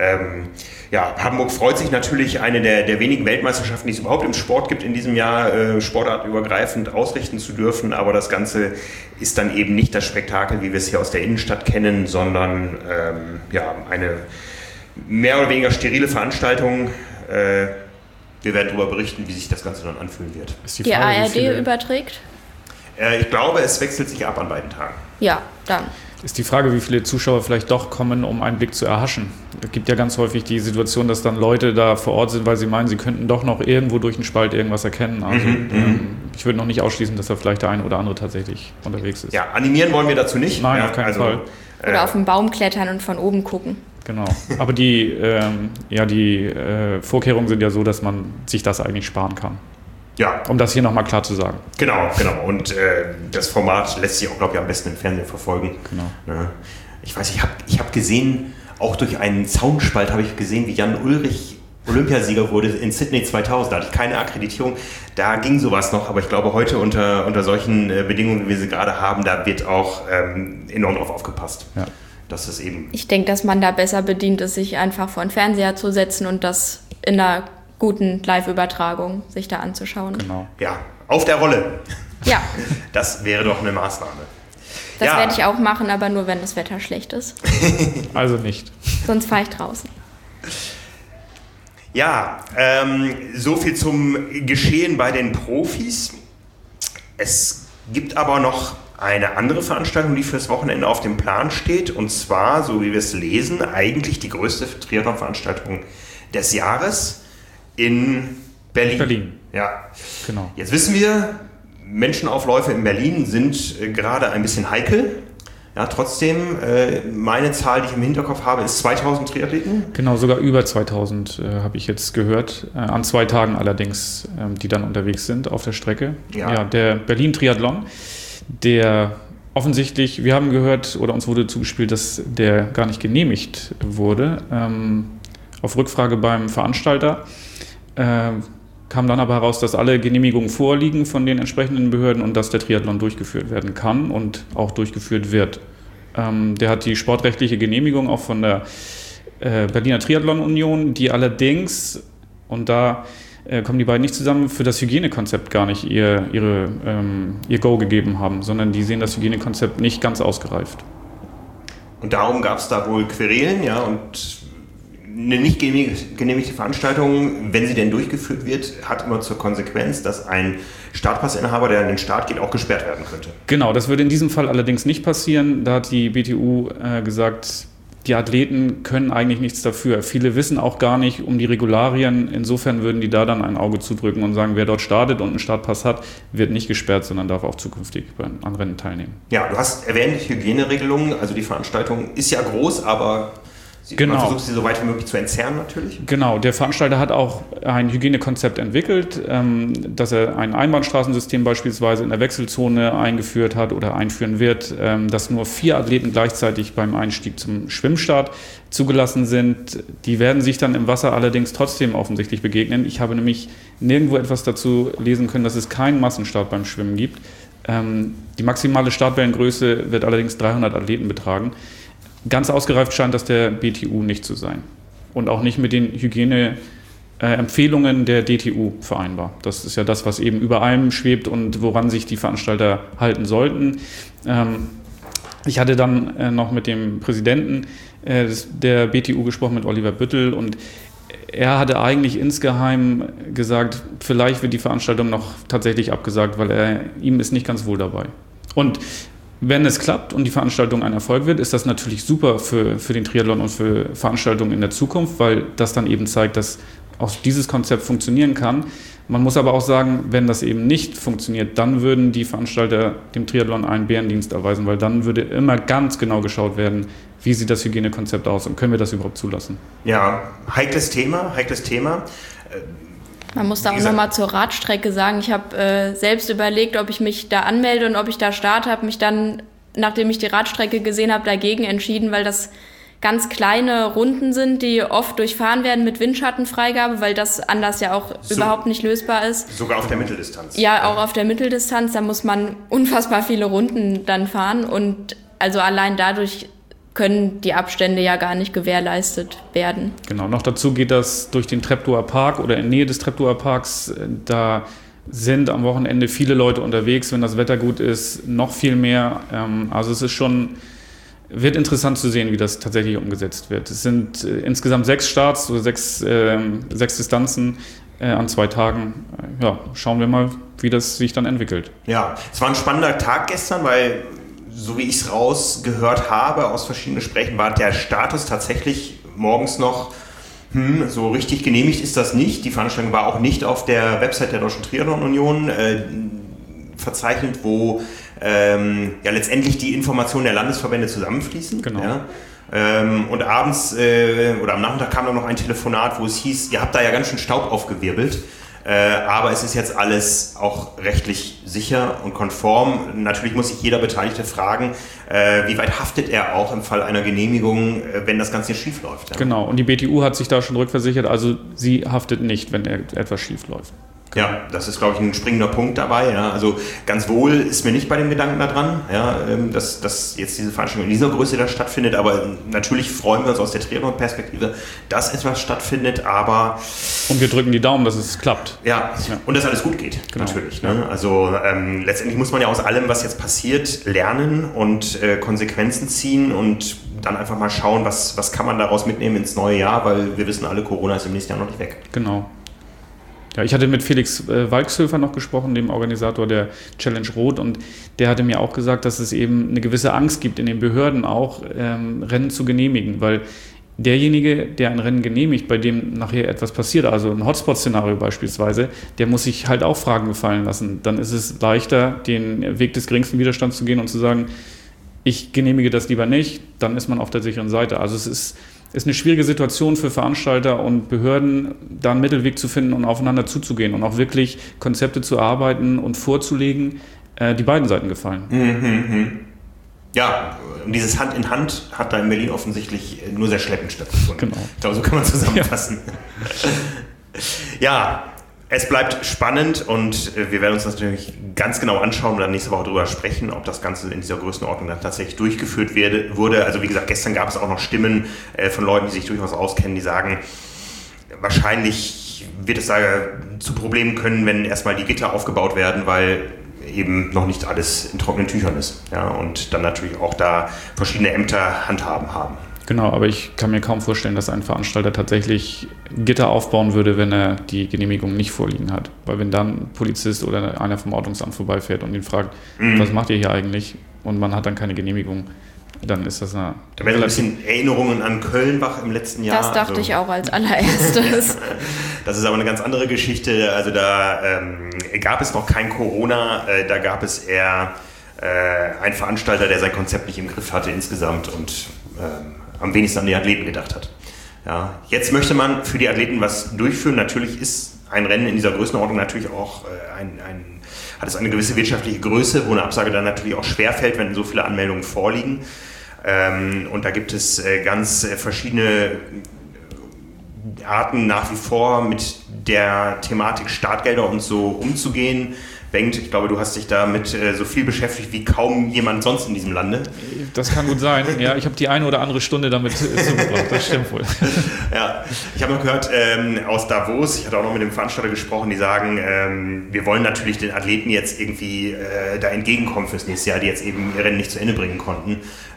Hamburg freut sich natürlich, eine der wenigen Weltmeisterschaften, die es überhaupt im Sport gibt, in diesem Jahr sportartübergreifend ausrichten zu dürfen. Aber das Ganze ist dann eben nicht das Spektakel, wie wir es hier aus der Innenstadt kennen, sondern eine mehr oder weniger sterile Veranstaltung. Wir werden darüber berichten, wie sich das Ganze dann anfühlen wird. Die ARD überträgt? Ich glaube, es wechselt sich ab an beiden Tagen. Ja, dann. Ist die Frage, wie viele Zuschauer vielleicht doch kommen, um einen Blick zu erhaschen. Es gibt ja ganz häufig die Situation, dass dann Leute da vor Ort sind, weil sie meinen, sie könnten doch noch irgendwo durch einen Spalt irgendwas erkennen. Also ich würde noch nicht ausschließen, dass da vielleicht der eine oder andere tatsächlich unterwegs ist. Ja, animieren wollen wir dazu nicht. Nein, auf keinen Fall. Oder auf den Baum klettern und von oben gucken. Genau, aber die Vorkehrungen sind ja so, dass man sich das eigentlich sparen kann. Ja. Um das hier nochmal klar zu sagen. Genau. Und das Format lässt sich auch, glaube ich, am besten im Fernsehen verfolgen. Genau. Ich weiß, ich habe gesehen, auch durch einen Zaunspalt habe ich gesehen, wie Jan Ullrich Olympiasieger wurde in Sydney 2000. Da hatte ich keine Akkreditierung, da ging sowas noch, aber ich glaube, heute unter solchen Bedingungen, wie wir sie gerade haben, da wird auch enorm drauf aufgepasst. Ja. Das ist eben. Ich denke, dass man da besser bedient ist, sich einfach vor den Fernseher zu setzen und das in einer guten Live-Übertragung sich da anzuschauen. Genau. Ja, auf der Rolle. Ja. Das wäre doch eine Maßnahme. Das werde ich auch machen, aber nur, wenn das Wetter schlecht ist. Also nicht. Sonst fahre ich draußen. Ja, so viel zum Geschehen bei den Profis. Es gibt aber noch eine andere Veranstaltung, die fürs Wochenende auf dem Plan steht. Und zwar, so wie wir es lesen, eigentlich die größte Triathlon-Veranstaltung des Jahres in Berlin. Ja, genau. Jetzt wissen wir, Menschenaufläufe in Berlin sind gerade ein bisschen heikel. Ja, trotzdem, meine Zahl, die ich im Hinterkopf habe, ist 2000 Triathleten. Genau, sogar über 2000 habe ich jetzt gehört. An 2 Tagen allerdings, die dann unterwegs sind auf der Strecke. Ja, der Berlin-Triathlon, der offensichtlich, wir haben gehört oder uns wurde zugespielt, dass der gar nicht genehmigt wurde. Auf Rückfrage beim Veranstalter kam dann aber heraus, dass alle Genehmigungen vorliegen von den entsprechenden Behörden und dass der Triathlon durchgeführt werden kann und auch durchgeführt wird. Der hat die sportrechtliche Genehmigung auch von der Berliner Triathlon Union, die allerdings, und da kommen die beiden nicht zusammen, für das Hygienekonzept gar nicht ihr Go gegeben haben, sondern die sehen das Hygienekonzept nicht ganz ausgereift. Und darum gab es da wohl Querelen, ja, und eine nicht genehmigte Veranstaltung, wenn sie denn durchgeführt wird, hat immer zur Konsequenz, dass ein Startpassinhaber, der an den Start geht, auch gesperrt werden könnte. Genau, das würde in diesem Fall allerdings nicht passieren. Da hat die BTU gesagt, die Athleten können eigentlich nichts dafür. Viele wissen auch gar nicht um die Regularien. Insofern würden die da dann ein Auge zudrücken und sagen, wer dort startet und einen Startpass hat, wird nicht gesperrt, sondern darf auch zukünftig an Rennen teilnehmen. Ja, du hast erwähnt, Hygieneregelungen. Also die Veranstaltung ist ja groß, aber man versucht sie so weit wie möglich zu entzerren natürlich. Genau, der Veranstalter hat auch ein Hygienekonzept entwickelt, dass er ein Einbahnstraßensystem beispielsweise in der Wechselzone eingeführt hat oder einführen wird, dass nur 4 Athleten gleichzeitig beim Einstieg zum Schwimmstart zugelassen sind. Die werden sich dann im Wasser allerdings trotzdem offensichtlich begegnen. Ich habe nämlich nirgendwo etwas dazu lesen können, dass es keinen Massenstart beim Schwimmen gibt. Die maximale Startwellengröße wird allerdings 300 Athleten betragen. Ganz ausgereift scheint das der BTU nicht zu sein. Und auch nicht mit den Empfehlungen der DTU vereinbar. Das ist ja das, was eben über allem schwebt und woran sich die Veranstalter halten sollten. Ich hatte dann noch mit dem Präsidenten der BTU gesprochen, mit Oliver Büttel, und er hatte eigentlich insgeheim gesagt, vielleicht wird die Veranstaltung noch tatsächlich abgesagt, weil ihm ist nicht ganz wohl dabei. Und wenn es klappt und die Veranstaltung ein Erfolg wird, ist das natürlich super für den Triathlon und für Veranstaltungen in der Zukunft, weil das dann eben zeigt, dass auch dieses Konzept funktionieren kann. Man muss aber auch sagen, wenn das eben nicht funktioniert, dann würden die Veranstalter dem Triathlon einen Bärendienst erweisen, weil dann würde immer ganz genau geschaut werden, wie sieht das Hygienekonzept aus und können wir das überhaupt zulassen? Ja, heikles Thema. Man muss da auch nochmal zur Radstrecke sagen, ich habe selbst überlegt, ob ich mich da anmelde und ob ich da starte, habe mich dann, nachdem ich die Radstrecke gesehen habe, dagegen entschieden, weil das ganz kleine Runden sind, die oft durchfahren werden mit Windschattenfreigabe, weil das anders ja auch überhaupt nicht lösbar ist. Sogar auf der Mitteldistanz. Ja, auch auf der Mitteldistanz, da muss man unfassbar viele Runden dann fahren und also allein dadurch können die Abstände ja gar nicht gewährleistet werden. Genau, noch dazu geht das durch den Treptower Park oder in Nähe des Treptower Parks. Da sind am Wochenende viele Leute unterwegs, wenn das Wetter gut ist, noch viel mehr. Also es ist wird interessant zu sehen, wie das tatsächlich umgesetzt wird. Es sind insgesamt 6 Starts oder 6 Distanzen an 2 Tagen. Ja, schauen wir mal, wie das sich dann entwickelt. Ja, es war ein spannender Tag gestern, weil, so wie ich es rausgehört habe aus verschiedenen Gesprächen, war der Status tatsächlich morgens noch, so richtig genehmigt ist das nicht. Die Veranstaltung war auch nicht auf der Website der Deutschen Triathlon Union verzeichnet, wo letztendlich die Informationen der Landesverbände zusammenfließen. Genau. Ja. Und abends oder am Nachmittag kam dann noch ein Telefonat, wo es hieß, ihr habt da ja ganz schön Staub aufgewirbelt. Aber es ist jetzt alles auch rechtlich sicher und konform. Natürlich muss sich jeder Beteiligte fragen, wie weit haftet er auch im Fall einer Genehmigung, wenn das Ganze schief läuft. Ja? Genau, und die BTU hat sich da schon rückversichert, also sie haftet nicht, wenn etwas schief läuft. Ja, das ist, glaube ich, ein springender Punkt dabei. Ja. Also ganz wohl ist mir nicht bei dem Gedanken daran, ja, dass jetzt diese Veranstaltung in dieser Größe da stattfindet. Aber natürlich freuen wir uns aus der Triathlon-Perspektive, dass etwas stattfindet. Aber und wir drücken die Daumen, dass es klappt. Ja, und dass alles gut geht, genau. Natürlich. Ne? Also letztendlich muss man ja aus allem, was jetzt passiert, lernen und Konsequenzen ziehen und dann einfach mal schauen, was kann man daraus mitnehmen ins neue Jahr, weil wir wissen alle, Corona ist im nächsten Jahr noch nicht weg. Genau. Ja, ich hatte mit Felix Walkshöfer noch gesprochen, dem Organisator der Challenge Rot, und der hatte mir auch gesagt, dass es eben eine gewisse Angst gibt in den Behörden auch, Rennen zu genehmigen, weil derjenige, der ein Rennen genehmigt, bei dem nachher etwas passiert, also ein Hotspot-Szenario beispielsweise, der muss sich halt auch Fragen gefallen lassen. Dann ist es leichter, den Weg des geringsten Widerstands zu gehen und zu sagen, ich genehmige das lieber nicht, dann ist man auf der sicheren Seite. Also es ist eine schwierige Situation für Veranstalter und Behörden, da einen Mittelweg zu finden und aufeinander zuzugehen und auch wirklich Konzepte zu erarbeiten und vorzulegen, die beiden Seiten gefallen. Ja, und dieses Hand in Hand hat da in Berlin offensichtlich nur sehr schleppend stattgefunden. Genau. Ich glaube, so kann man zusammenfassen. Ja, es bleibt spannend und wir werden uns das natürlich ganz genau anschauen und dann nächste Woche darüber sprechen, ob das Ganze in dieser Größenordnung dann tatsächlich durchgeführt wurde. Also wie gesagt, gestern gab es auch noch Stimmen von Leuten, die sich durchaus auskennen, die sagen, wahrscheinlich wird es da zu Problemen können, wenn erstmal die Gitter aufgebaut werden, weil eben noch nicht alles in trockenen Tüchern ist. Ja, und dann natürlich auch da verschiedene Ämter Handhaben haben. Genau, aber ich kann mir kaum vorstellen, dass ein Veranstalter tatsächlich Gitter aufbauen würde, wenn er die Genehmigung nicht vorliegen hat. Weil wenn dann ein Polizist oder einer vom Ordnungsamt vorbeifährt und ihn fragt, was macht ihr hier eigentlich? Und man hat dann keine Genehmigung, dann ist das eine... Da werden ein bisschen Erinnerungen an Köln wach im letzten Jahr. Das dachte ich auch als allererstes. Das ist aber eine ganz andere Geschichte. Also da gab es noch kein Corona, da gab es eher einen Veranstalter, der sein Konzept nicht im Griff hatte insgesamt und am wenigsten an die Athleten gedacht hat. Ja, jetzt möchte man für die Athleten was durchführen. Natürlich ist ein Rennen in dieser Größenordnung natürlich auch hat es eine gewisse wirtschaftliche Größe, wo eine Absage dann natürlich auch schwerfällt, wenn so viele Anmeldungen vorliegen. Und da gibt es ganz verschiedene Arten nach wie vor mit der Thematik Startgelder und so umzugehen. Bengt, ich glaube, du hast dich damit so viel beschäftigt wie kaum jemand sonst in diesem Lande. Das kann gut sein. Ja, ich habe die eine oder andere Stunde damit zugebracht. Das stimmt wohl. Ja, ich habe noch gehört aus Davos, ich hatte auch noch mit dem Veranstalter gesprochen, die sagen, wir wollen natürlich den Athleten jetzt irgendwie da entgegenkommen fürs nächste Jahr, die jetzt eben ihr Rennen nicht zu Ende bringen konnten.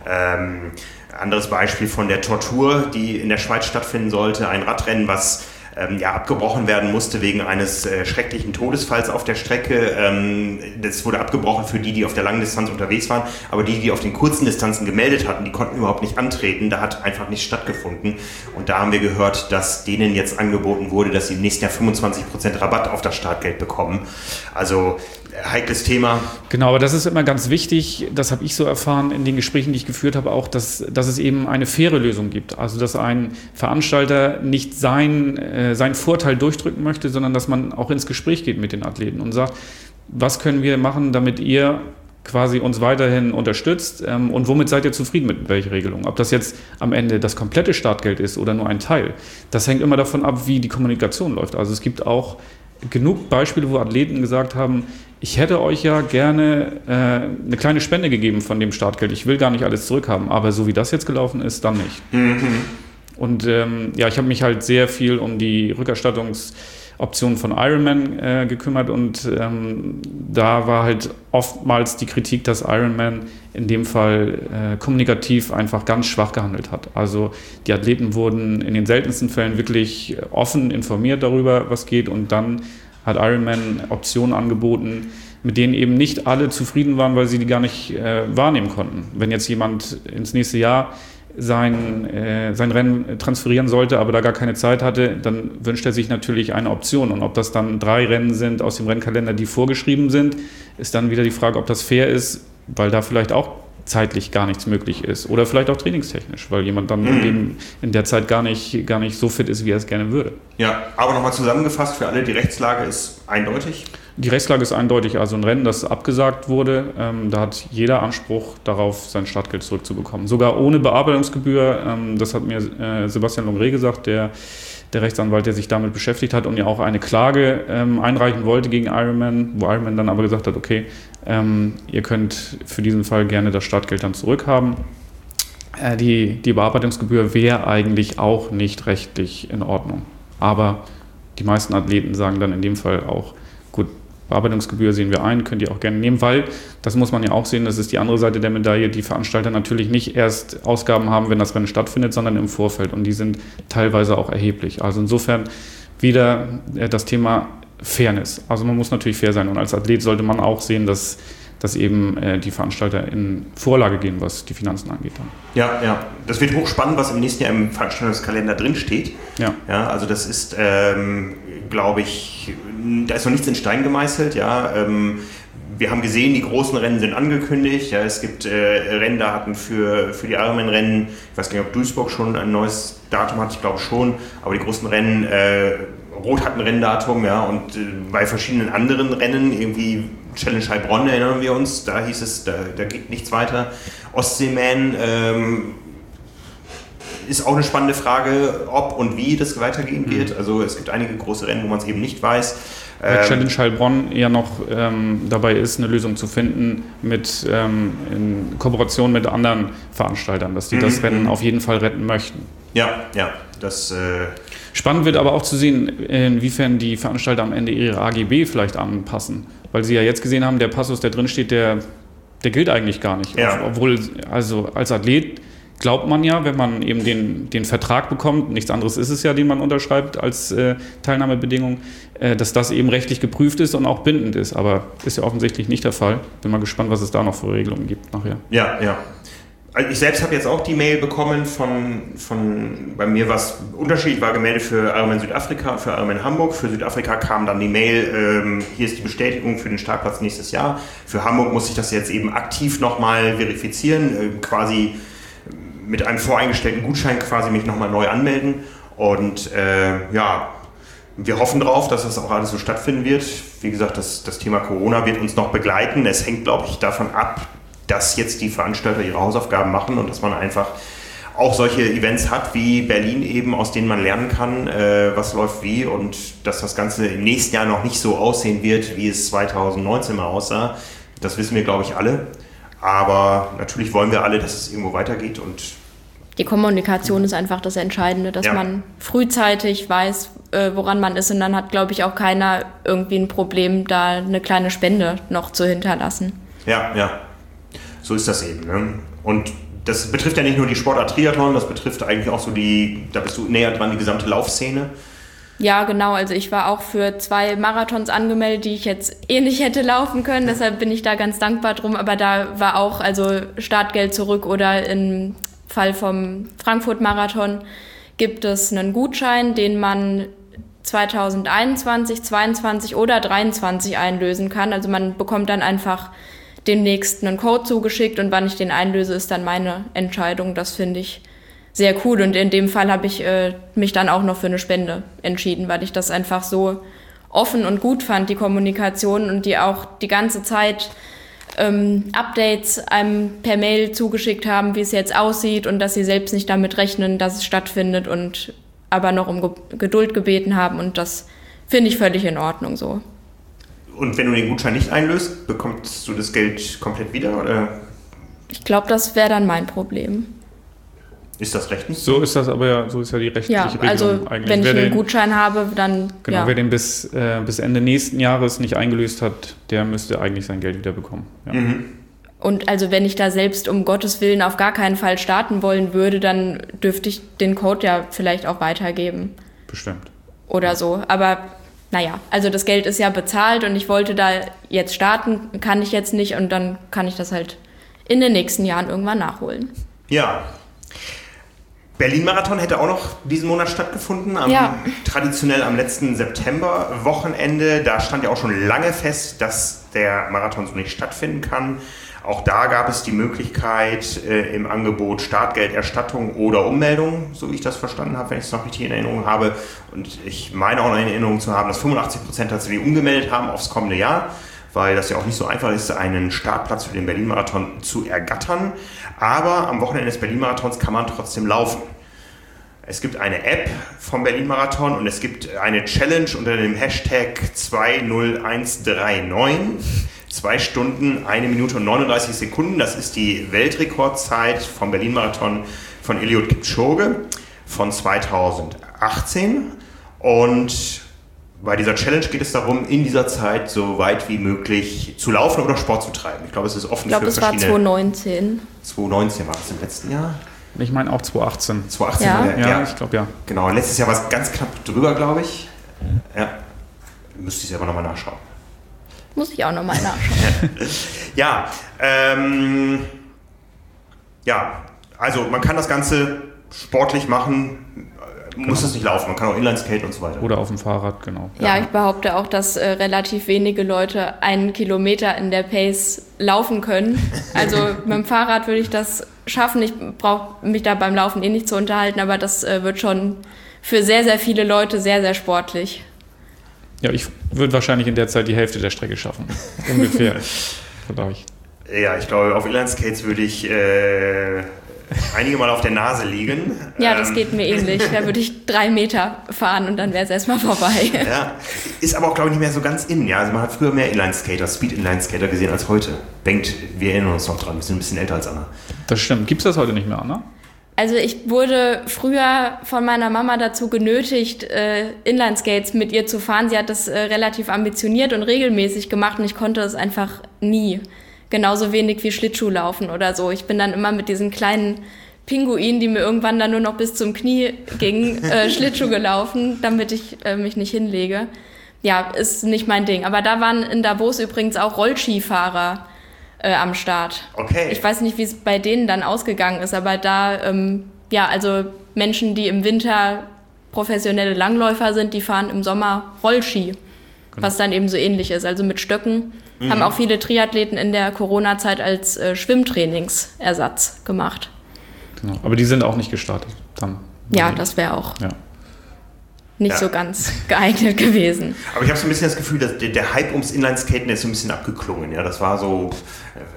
Anderes Beispiel von der Tortur, die in der Schweiz stattfinden sollte, ein Radrennen, was abgebrochen werden musste wegen eines schrecklichen Todesfalls auf der Strecke. Das wurde abgebrochen für die auf der langen Distanz unterwegs waren, aber die auf den kurzen Distanzen gemeldet hatten, die konnten überhaupt nicht antreten. Da hat einfach nicht stattgefunden. Und da haben wir gehört, dass denen jetzt angeboten wurde, dass sie im nächsten Jahr 25% Rabatt auf das Startgeld bekommen. Also heikles Thema. Genau, aber das ist immer ganz wichtig, das habe ich so erfahren in den Gesprächen, die ich geführt habe, auch, dass es eben eine faire Lösung gibt. Also dass ein Veranstalter nicht seinen Vorteil durchdrücken möchte, sondern dass man auch ins Gespräch geht mit den Athleten und sagt, was können wir machen, damit ihr quasi uns weiterhin unterstützt und womit seid ihr zufrieden mit welcher Regelung? Ob das jetzt am Ende das komplette Startgeld ist oder nur ein Teil, das hängt immer davon ab, wie die Kommunikation läuft. Also es gibt auch genug Beispiele, wo Athleten gesagt haben, ich hätte euch ja gerne eine kleine Spende gegeben von dem Startgeld. Ich will gar nicht alles zurückhaben, aber so wie das jetzt gelaufen ist, dann nicht. Mhm. Und ich habe mich halt sehr viel um die Rückerstattungsoptionen von Ironman gekümmert und da war halt oftmals die Kritik, dass Ironman in dem Fall kommunikativ einfach ganz schwach gehandelt hat. Also die Athleten wurden in den seltensten Fällen wirklich offen informiert darüber, was geht, und dann hat Ironman Optionen angeboten, mit denen eben nicht alle zufrieden waren, weil sie die gar nicht wahrnehmen konnten. Wenn jetzt jemand ins nächste Jahr sein Rennen transferieren sollte, aber da gar keine Zeit hatte, dann wünscht er sich natürlich eine Option. Und ob das dann 3 Rennen sind aus dem Rennkalender, die vorgeschrieben sind, ist dann wieder die Frage, ob das fair ist, weil da vielleicht auch zeitlich gar nichts möglich ist oder vielleicht auch trainingstechnisch, weil jemand dann eben in der Zeit gar nicht so fit ist, wie er es gerne würde. Ja, aber nochmal zusammengefasst für alle, die Rechtslage ist eindeutig? Die Rechtslage ist eindeutig. Also ein Rennen, das abgesagt wurde, da hat jeder Anspruch darauf, sein Startgeld zurückzubekommen. Sogar ohne Bearbeitungsgebühr. Das hat mir Sebastian Longré gesagt, der Rechtsanwalt, der sich damit beschäftigt hat und ja auch eine Klage einreichen wollte gegen Ironman, wo Ironman dann aber gesagt hat, okay, ihr könnt für diesen Fall gerne das Startgeld dann zurückhaben. Die Bearbeitungsgebühr wäre eigentlich auch nicht rechtlich in Ordnung. Aber die meisten Athleten sagen dann in dem Fall auch, gut, Bearbeitungsgebühr sehen wir ein, könnt ihr auch gerne nehmen, weil, das muss man ja auch sehen, das ist die andere Seite der Medaille, die Veranstalter natürlich nicht erst Ausgaben haben, wenn das Rennen stattfindet, sondern im Vorfeld, und die sind teilweise auch erheblich. Also insofern wieder das Thema Fairness. Also man muss natürlich fair sein, und als Athlet sollte man auch sehen, dass eben die Veranstalter in Vorlage gehen, was die Finanzen angeht. Dann. Ja, das wird hochspannend, was im nächsten Jahr im Veranstaltungskalender drinsteht. Ja, also das ist, glaube ich, da ist noch nichts in Stein gemeißelt. Ja. Wir haben gesehen, die großen Rennen sind angekündigt. Ja, es gibt Renndaten für die Ironman-Rennen. Ich weiß nicht, ob Duisburg schon ein neues Datum hat, ich glaube schon. Aber die großen Rennen, Rot hat ein Renndatum, ja, und bei verschiedenen anderen Rennen, irgendwie Challenge Heilbronn, erinnern wir uns, da hieß es, da geht nichts weiter. Ostseeman ist auch eine spannende Frage, ob und wie das weitergehen wird. Also es gibt einige große Rennen, wo man es eben nicht weiß. Challenge Heilbronn ja noch dabei ist, eine Lösung zu finden in Kooperation mit anderen Veranstaltern, dass die das Rennen auf jeden Fall retten möchten. Ja, das... Spannend wird aber auch zu sehen, inwiefern die Veranstalter am Ende ihre AGB vielleicht anpassen. Weil sie ja jetzt gesehen haben, der Passus, der drin steht, der gilt eigentlich gar nicht. Ja. Obwohl, also als Athlet glaubt man ja, wenn man eben den Vertrag bekommt, nichts anderes ist es ja, den man unterschreibt als Teilnahmebedingung, dass das eben rechtlich geprüft ist und auch bindend ist. Aber ist ja offensichtlich nicht der Fall. Bin mal gespannt, was es da noch für Regelungen gibt nachher. Ja. Also ich selbst habe jetzt auch die Mail bekommen bei mir, was unterschiedlich war, gemeldet für Ironman Südafrika und für Ironman Hamburg. Für Südafrika kam dann die Mail, hier ist die Bestätigung für den Startplatz nächstes Jahr. Für Hamburg muss ich das jetzt eben aktiv nochmal verifizieren, quasi mit einem voreingestellten Gutschein quasi mich nochmal neu anmelden. Und wir hoffen drauf, dass das auch alles so stattfinden wird. Wie gesagt, das Thema Corona wird uns noch begleiten. Es hängt, glaube ich, davon ab, dass jetzt die Veranstalter ihre Hausaufgaben machen und dass man einfach auch solche Events hat wie Berlin eben, aus denen man lernen kann, was läuft wie und dass das Ganze im nächsten Jahr noch nicht so aussehen wird, wie es 2019 mal aussah. Das wissen wir, glaube ich, alle. Aber natürlich wollen wir alle, dass es irgendwo weitergeht und die Kommunikation ist einfach das Entscheidende, dass man frühzeitig weiß, woran man ist und dann hat, glaube ich, auch keiner irgendwie ein Problem, da eine kleine Spende noch zu hinterlassen. Ja, so ist das eben. Ne? Und das betrifft ja nicht nur die Sportart Triathlon, das betrifft eigentlich auch so da bist du näher dran, die gesamte Laufszene. Ja, genau. Also ich war auch für 2 Marathons angemeldet, die ich jetzt nicht hätte laufen können. Deshalb bin ich da ganz dankbar drum. Aber da war auch also Startgeld zurück oder im Fall vom Frankfurt-Marathon gibt es einen Gutschein, den man 2021, 22 oder 23 einlösen kann. Also man bekommt dann einfach demnächst einen Code zugeschickt und wann ich den einlöse, ist dann meine Entscheidung. Das finde ich sehr cool und in dem Fall habe ich mich dann auch noch für eine Spende entschieden, weil ich das einfach so offen und gut fand, die Kommunikation und die auch die ganze Zeit Updates einem per Mail zugeschickt haben, wie es jetzt aussieht und dass sie selbst nicht damit rechnen, dass es stattfindet und aber noch um Geduld gebeten haben und das finde ich völlig in Ordnung so. Und wenn du den Gutschein nicht einlöst, bekommst du das Geld komplett wieder? Oder? Ich glaube, das wäre dann mein Problem. Ist das rechtlich? So ist das aber ja, so ist ja die rechtliche Regelung also eigentlich. Wenn ich einen Gutschein habe, dann Genau, wer den bis Ende nächsten Jahres nicht eingelöst hat, der müsste eigentlich sein Geld wieder bekommen. Ja. Mhm. Und also wenn ich da selbst um Gottes Willen auf gar keinen Fall starten wollen würde, dann dürfte ich den Code ja vielleicht auch weitergeben. Bestimmt. Oder so, aber naja, also das Geld ist ja bezahlt und ich wollte da jetzt starten, kann ich jetzt nicht und dann kann ich das halt in den nächsten Jahren irgendwann nachholen. Ja. Berlin-Marathon hätte auch noch diesen Monat stattgefunden, traditionell am letzten September-Wochenende. Da stand ja auch schon lange fest, dass der Marathon so nicht stattfinden kann. Auch da gab es die Möglichkeit im Angebot Startgelderstattung oder Ummeldung, so wie ich das verstanden habe, wenn ich es noch richtig in Erinnerung habe. Und ich meine auch noch in Erinnerung zu haben, dass 85% tatsächlich umgemeldet haben aufs kommende Jahr, weil das ja auch nicht so einfach ist, einen Startplatz für den Berlin-Marathon zu ergattern. Aber am Wochenende des Berlin-Marathons kann man trotzdem laufen. Es gibt eine App vom Berlin-Marathon und es gibt eine Challenge unter dem Hashtag 20139. 2 Stunden, 1 Minute und 39 Sekunden. Das ist die Weltrekordzeit vom Berlin-Marathon von Eliud Kipchoge von 2018. Und bei dieser Challenge geht es darum, in dieser Zeit so weit wie möglich zu laufen oder Sport zu treiben. Ich glaube, es ist offen für verschiedene... Ich glaube, das war 2019. 2019 war es im letzten Jahr. Ich meine auch 2018. 2018 ja. war ja, ich glaube ja. Genau, letztes Jahr war es ganz knapp drüber, glaube ich. Ja, müsste ich selber nochmal nachschauen. Muss ich auch nochmal nachschauen. Ja, also man kann das Ganze sportlich machen, muss es nicht laufen, man kann auch Inlineskaten und so weiter. Oder auf dem Fahrrad, genau. Ja, ich behaupte auch, dass relativ wenige Leute 1 Kilometer in der Pace laufen können. Also mit dem Fahrrad würde ich das schaffen. Ich brauche mich da beim Laufen nicht zu unterhalten, aber das wird schon für sehr, sehr viele Leute sehr, sehr sportlich. Ja, ich würde wahrscheinlich in der Zeit die Hälfte der Strecke schaffen. Ungefähr. Glaube ich. Ja, ich glaube, auf Inlineskates würde ich einige Mal auf der Nase liegen. Ja, das geht mir ähnlich. Da würde ich 3 Meter fahren und dann wäre es erstmal vorbei. Ja, ist aber auch, glaube ich, nicht mehr so ganz in. Ja? Also man hat früher mehr Inlineskater, Speed-Inlineskater gesehen als heute. Denkt, wir erinnern uns noch dran, wir sind ein bisschen älter als Anna. Das stimmt. Gibt es das heute nicht mehr, Anna? Also ich wurde früher von meiner Mama dazu genötigt, Inlineskates mit ihr zu fahren. Sie hat das relativ ambitioniert und regelmäßig gemacht und ich konnte es einfach nie. Genauso wenig wie Schlittschuhlaufen oder so. Ich bin dann immer mit diesen kleinen Pinguinen, die mir irgendwann dann nur noch bis zum Knie gingen, Schlittschuh gelaufen, damit ich mich nicht hinlege. Ja, ist nicht mein Ding. Aber da waren in Davos übrigens auch Rollskifahrer am Start. Okay. Ich weiß nicht, wie es bei denen dann ausgegangen ist, aber da, also Menschen, die im Winter professionelle Langläufer sind, die fahren im Sommer Rollski, was dann eben so ähnlich ist, also mit Stöcken. Haben auch viele Triathleten in der Corona-Zeit als Schwimmtrainingsersatz gemacht. Genau. Aber die sind auch nicht gestartet dann. Ja, das wäre auch nicht Ja. so ganz geeignet gewesen. Aber ich habe so ein bisschen das Gefühl, dass der Hype ums Inlineskaten ist so ein bisschen abgeklungen. Ja, das war so,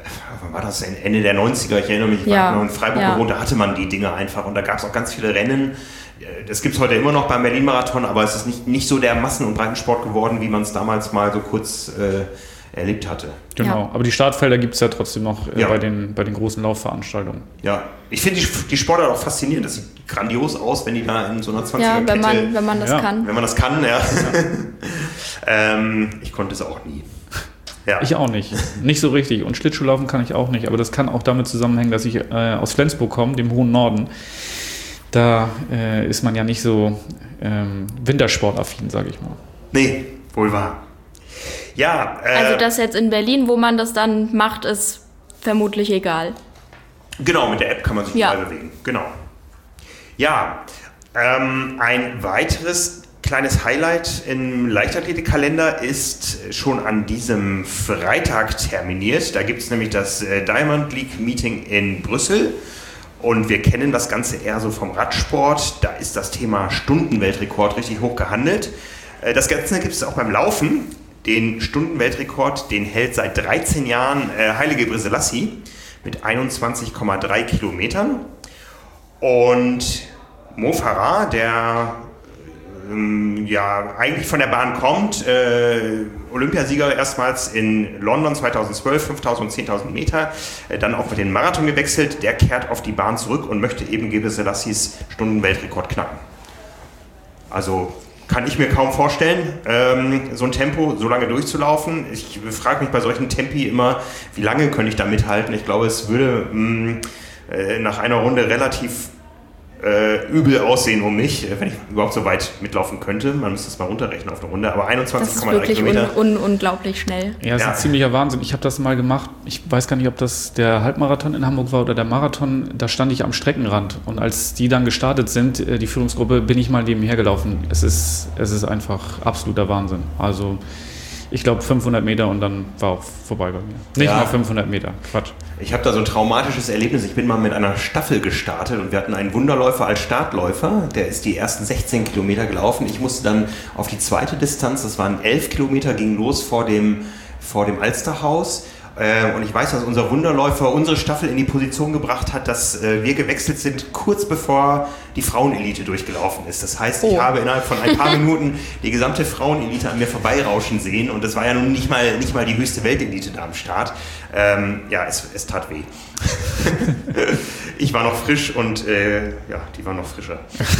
wann war das? Ende der 90er, ich erinnere mich, ich war noch in Freiburg gewohnt, da hatte man die Dinge einfach und da gab es auch ganz viele Rennen. Das gibt es heute immer noch beim Berlin-Marathon, aber es ist nicht so der Massen- und Breitensport geworden, wie man es damals mal so kurz erlebt hatte. Genau, aber die Startfelder gibt es ja trotzdem noch bei den großen Laufveranstaltungen. Ja, ich finde die Sportart auch faszinierend. Das sieht grandios aus, wenn die da in so einer 20er-Kette... Ja, wenn man das kann. Wenn man das kann, ich konnte es auch nie. Ja. Ich auch nicht. Nicht so richtig. Und Schlittschuhlaufen kann ich auch nicht. Aber das kann auch damit zusammenhängen, dass ich aus Flensburg komme, dem hohen Norden. Da ist man ja nicht so wintersportaffin, sage ich mal. Nee, wohl wahr. Ja, also das jetzt in Berlin, wo man das dann macht, ist vermutlich egal. Genau, mit der App kann man sich überall bewegen. Genau. Ja, ein weiteres kleines Highlight im Leichtathletikkalender ist schon an diesem Freitag terminiert. Da gibt es nämlich das Diamond League Meeting in Brüssel. Und wir kennen das Ganze eher so vom Radsport. Da ist das Thema Stundenweltrekord richtig hoch gehandelt. Das Ganze gibt es auch beim Laufen. Den Stundenweltrekord, den hält seit 13 Jahren Haile Gebrselassie mit 21,3 Kilometern. Und Mo Farah, der eigentlich von der Bahn kommt, Olympiasieger erstmals in London 2012, 5.000 und 10.000 Meter, dann auch mit den Marathon gewechselt, der kehrt auf die Bahn zurück und möchte eben Gebrselassis Stundenweltrekord knacken. Also kann ich mir kaum vorstellen, so ein Tempo so lange durchzulaufen. Ich frage mich bei solchen Tempi immer, wie lange könnte ich da mithalten? Ich glaube, es würde nach einer Runde relativ übel aussehen um mich, wenn ich überhaupt so weit mitlaufen könnte. Man müsste es mal runterrechnen auf eine Runde, aber 21,3 Kilometer. Das ist wirklich unglaublich schnell. Ja, das ist ein ziemlicher Wahnsinn. Ich habe das mal gemacht. Ich weiß gar nicht, ob das der Halbmarathon in Hamburg war oder der Marathon. Da stand ich am Streckenrand und als die dann gestartet sind, die Führungsgruppe, bin ich mal nebenher gelaufen. Es ist einfach absoluter Wahnsinn. Also ich glaube 500 Meter und dann war auch vorbei bei mir. Nicht mal 500 Meter, Quatsch. Ich habe da so ein traumatisches Erlebnis. Ich bin mal mit einer Staffel gestartet und wir hatten einen Wunderläufer als Startläufer. Der ist die ersten 16 Kilometer gelaufen. Ich musste dann auf die zweite Distanz, das waren 11 Kilometer, ging los vor dem Alsterhaus. Und ich weiß, dass unser Wunderläufer unsere Staffel in die Position gebracht hat, dass wir gewechselt sind, kurz bevor die Frauenelite durchgelaufen ist. Das heißt, ich habe innerhalb von ein paar Minuten die gesamte Frauenelite an mir vorbeirauschen sehen und das war ja nun nicht mal die höchste Weltelite da am Start. Es tat weh. Ich war noch frisch und die war noch frischer.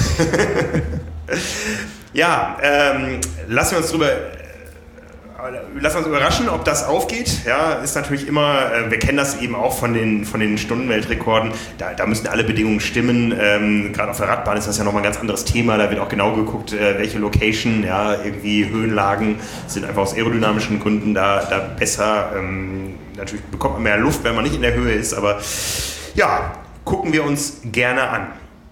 Lassen wir uns überraschen, ob das aufgeht. Ja, ist natürlich immer, wir kennen das eben auch von den Stundenweltrekorden, da müssen alle Bedingungen stimmen. Gerade auf der Radbahn ist das ja nochmal ein ganz anderes Thema. Da wird auch genau geguckt, welche Location, irgendwie Höhenlagen sind einfach aus aerodynamischen Gründen da besser. Natürlich bekommt man mehr Luft, wenn man nicht in der Höhe ist, aber gucken wir uns gerne an.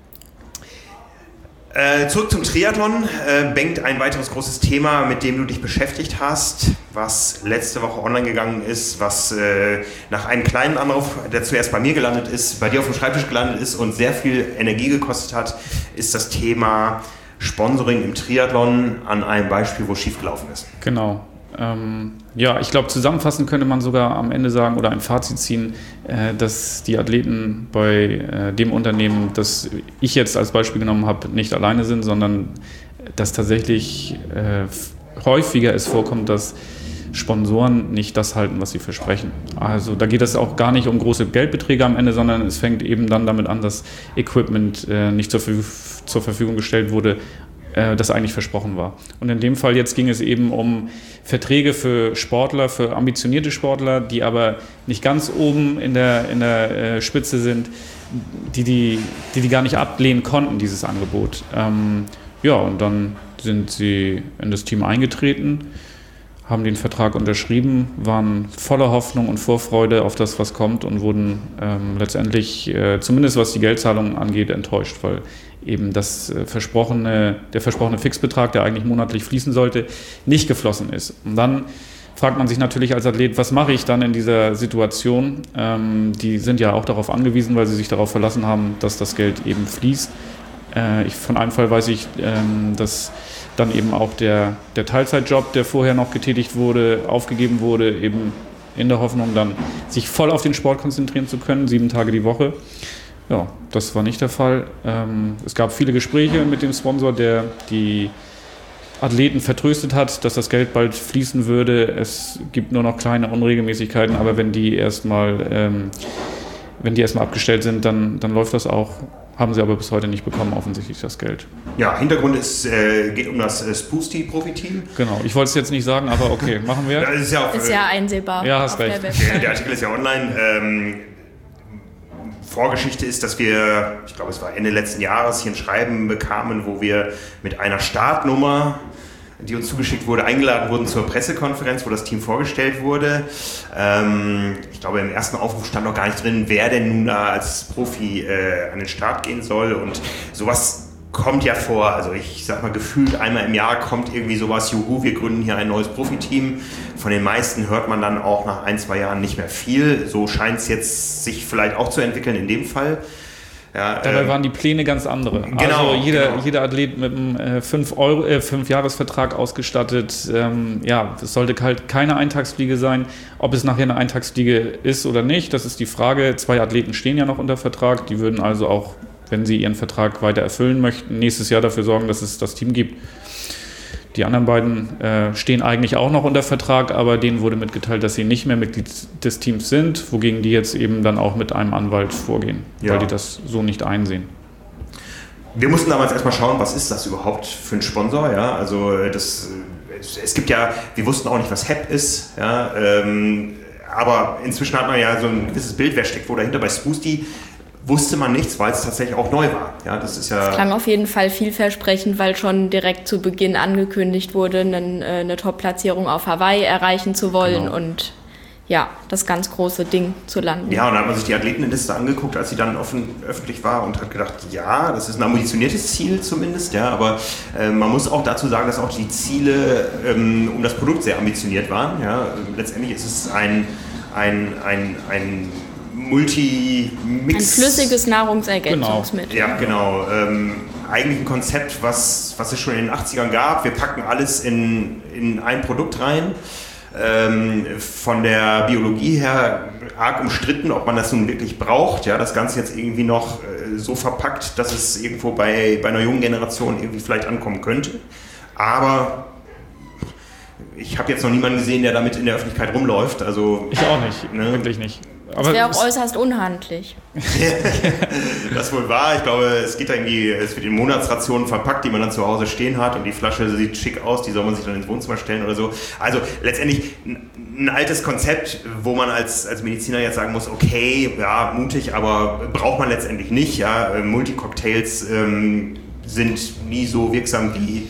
Zurück zum Triathlon. Bengt, ein weiteres großes Thema, mit dem du dich beschäftigt hast, was letzte Woche online gegangen ist, was nach einem kleinen Anruf, der zuerst bei mir gelandet ist, bei dir auf dem Schreibtisch gelandet ist und sehr viel Energie gekostet hat, ist das Thema Sponsoring im Triathlon an einem Beispiel, wo es schiefgelaufen ist. Genau. Ich glaube, zusammenfassend könnte man sogar am Ende sagen oder ein Fazit ziehen, dass die Athleten bei dem Unternehmen, das ich jetzt als Beispiel genommen habe, nicht alleine sind, sondern dass tatsächlich häufiger es vorkommt, dass Sponsoren nicht das halten, was sie versprechen. Also da geht es auch gar nicht um große Geldbeträge am Ende, sondern es fängt eben dann damit an, dass Equipment nicht zur Verfügung gestellt wurde, das eigentlich versprochen war. Und in dem Fall jetzt ging es eben um Verträge für Sportler, für ambitionierte Sportler, die aber nicht ganz oben in der Spitze sind, die gar nicht ablehnen konnten, dieses Angebot. Und dann sind sie in das Team eingetreten, haben den Vertrag unterschrieben, waren voller Hoffnung und Vorfreude auf das, was kommt und wurden letztendlich, zumindest was die Geldzahlungen angeht, enttäuscht, weil eben der versprochene Fixbetrag, der eigentlich monatlich fließen sollte, nicht geflossen ist. Und dann fragt man sich natürlich als Athlet, was mache ich dann in dieser Situation? Die sind ja auch darauf angewiesen, weil sie sich darauf verlassen haben, dass das Geld eben fließt. Von einem Fall weiß ich, dass dann eben auch der Teilzeitjob, der vorher noch getätigt wurde, aufgegeben wurde, eben in der Hoffnung, dann sich voll auf den Sport konzentrieren zu können, 7 Tage die Woche. Ja, das war nicht der Fall. Es gab viele Gespräche mit dem Sponsor, der die Athleten vertröstet hat, dass das Geld bald fließen würde. Es gibt nur noch kleine Unregelmäßigkeiten, aber wenn die erstmal abgestellt sind, dann läuft das auch. Haben sie aber bis heute nicht bekommen, offensichtlich das Geld. Ja, Hintergrund geht um das Spoosty-Profiteam. Genau, ich wollte es jetzt nicht sagen, aber okay, machen wir. Das ist ja einsehbar. Ja, hast recht. Der Artikel ist ja online. Vorgeschichte ist, dass wir, ich glaube, es war Ende letzten Jahres, hier ein Schreiben bekamen, wo wir mit einer Startnummer, die uns zugeschickt wurde, eingeladen wurden zur Pressekonferenz, wo das Team vorgestellt wurde. Ich glaube, im ersten Aufruf stand noch gar nicht drin, wer denn nun da als Profi an den Start gehen soll. Und sowas kommt ja vor. Also ich sag mal, gefühlt einmal im Jahr kommt irgendwie sowas, juhu, wir gründen hier ein neues Profiteam. Von den meisten hört man dann auch nach 1-2 Jahren nicht mehr viel. So scheint es jetzt sich vielleicht auch zu entwickeln in dem Fall. Ja, dabei waren die Pläne ganz andere. Genau, also jeder Athlet mit einem 5-Jahres-Vertrag ausgestattet. Es sollte halt keine Eintagsfliege sein. Ob es nachher eine Eintagsfliege ist oder nicht, das ist die Frage. 2 Athleten stehen ja noch unter Vertrag. Die würden also auch, wenn sie ihren Vertrag weiter erfüllen möchten, nächstes Jahr dafür sorgen, dass es das Team gibt. Die anderen beiden stehen eigentlich auch noch unter Vertrag, aber denen wurde mitgeteilt, dass sie nicht mehr Mitglied des Teams sind, wogegen die jetzt eben dann auch mit einem Anwalt vorgehen, weil die das so nicht einsehen. Wir mussten damals erstmal schauen, was ist das überhaupt für ein Sponsor, ja, also es gibt ja, wir wussten auch nicht, was HEP ist, ja, aber inzwischen hat man ja so ein gewisses Bild, wer steckt wo dahinter. Bei Spoosty wusste man nichts, weil es tatsächlich auch neu war. Ja, das klang auf jeden Fall vielversprechend, weil schon direkt zu Beginn angekündigt wurde, eine Top-Platzierung auf Hawaii erreichen zu wollen und ja, das ganz große Ding zu landen. Ja, und dann hat man sich die Athletenliste angeguckt, als sie dann öffentlich war und hat gedacht, ja, das ist ein ambitioniertes Ziel zumindest, ja, aber man muss auch dazu sagen, dass auch die Ziele um das Produkt sehr ambitioniert waren. Ja. Letztendlich ist es ein Multi-Mix. Ein flüssiges Nahrungsergänzungsmittel. Genau. Ja, genau. Eigentlich ein Konzept, was es schon in den 80ern gab. Wir packen alles in ein Produkt rein. Von der Biologie her arg umstritten, ob man das nun wirklich braucht. Ja, das Ganze jetzt irgendwie noch so verpackt, dass es irgendwo bei einer jungen Generation irgendwie vielleicht ankommen könnte. Aber ich habe jetzt noch niemanden gesehen, der damit in der Öffentlichkeit rumläuft. Also, ich auch nicht, wirklich nicht. Aber das wäre auch äußerst unhandlich. Das wohl wahr. Ich glaube, es wird in Monatsrationen verpackt, die man dann zu Hause stehen hat und die Flasche sieht schick aus, die soll man sich dann ins Wohnzimmer stellen oder so. Also letztendlich ein altes Konzept, wo man als Mediziner jetzt sagen muss, okay, ja, mutig, aber braucht man letztendlich nicht. Ja. Multicocktails sind nie so wirksam wie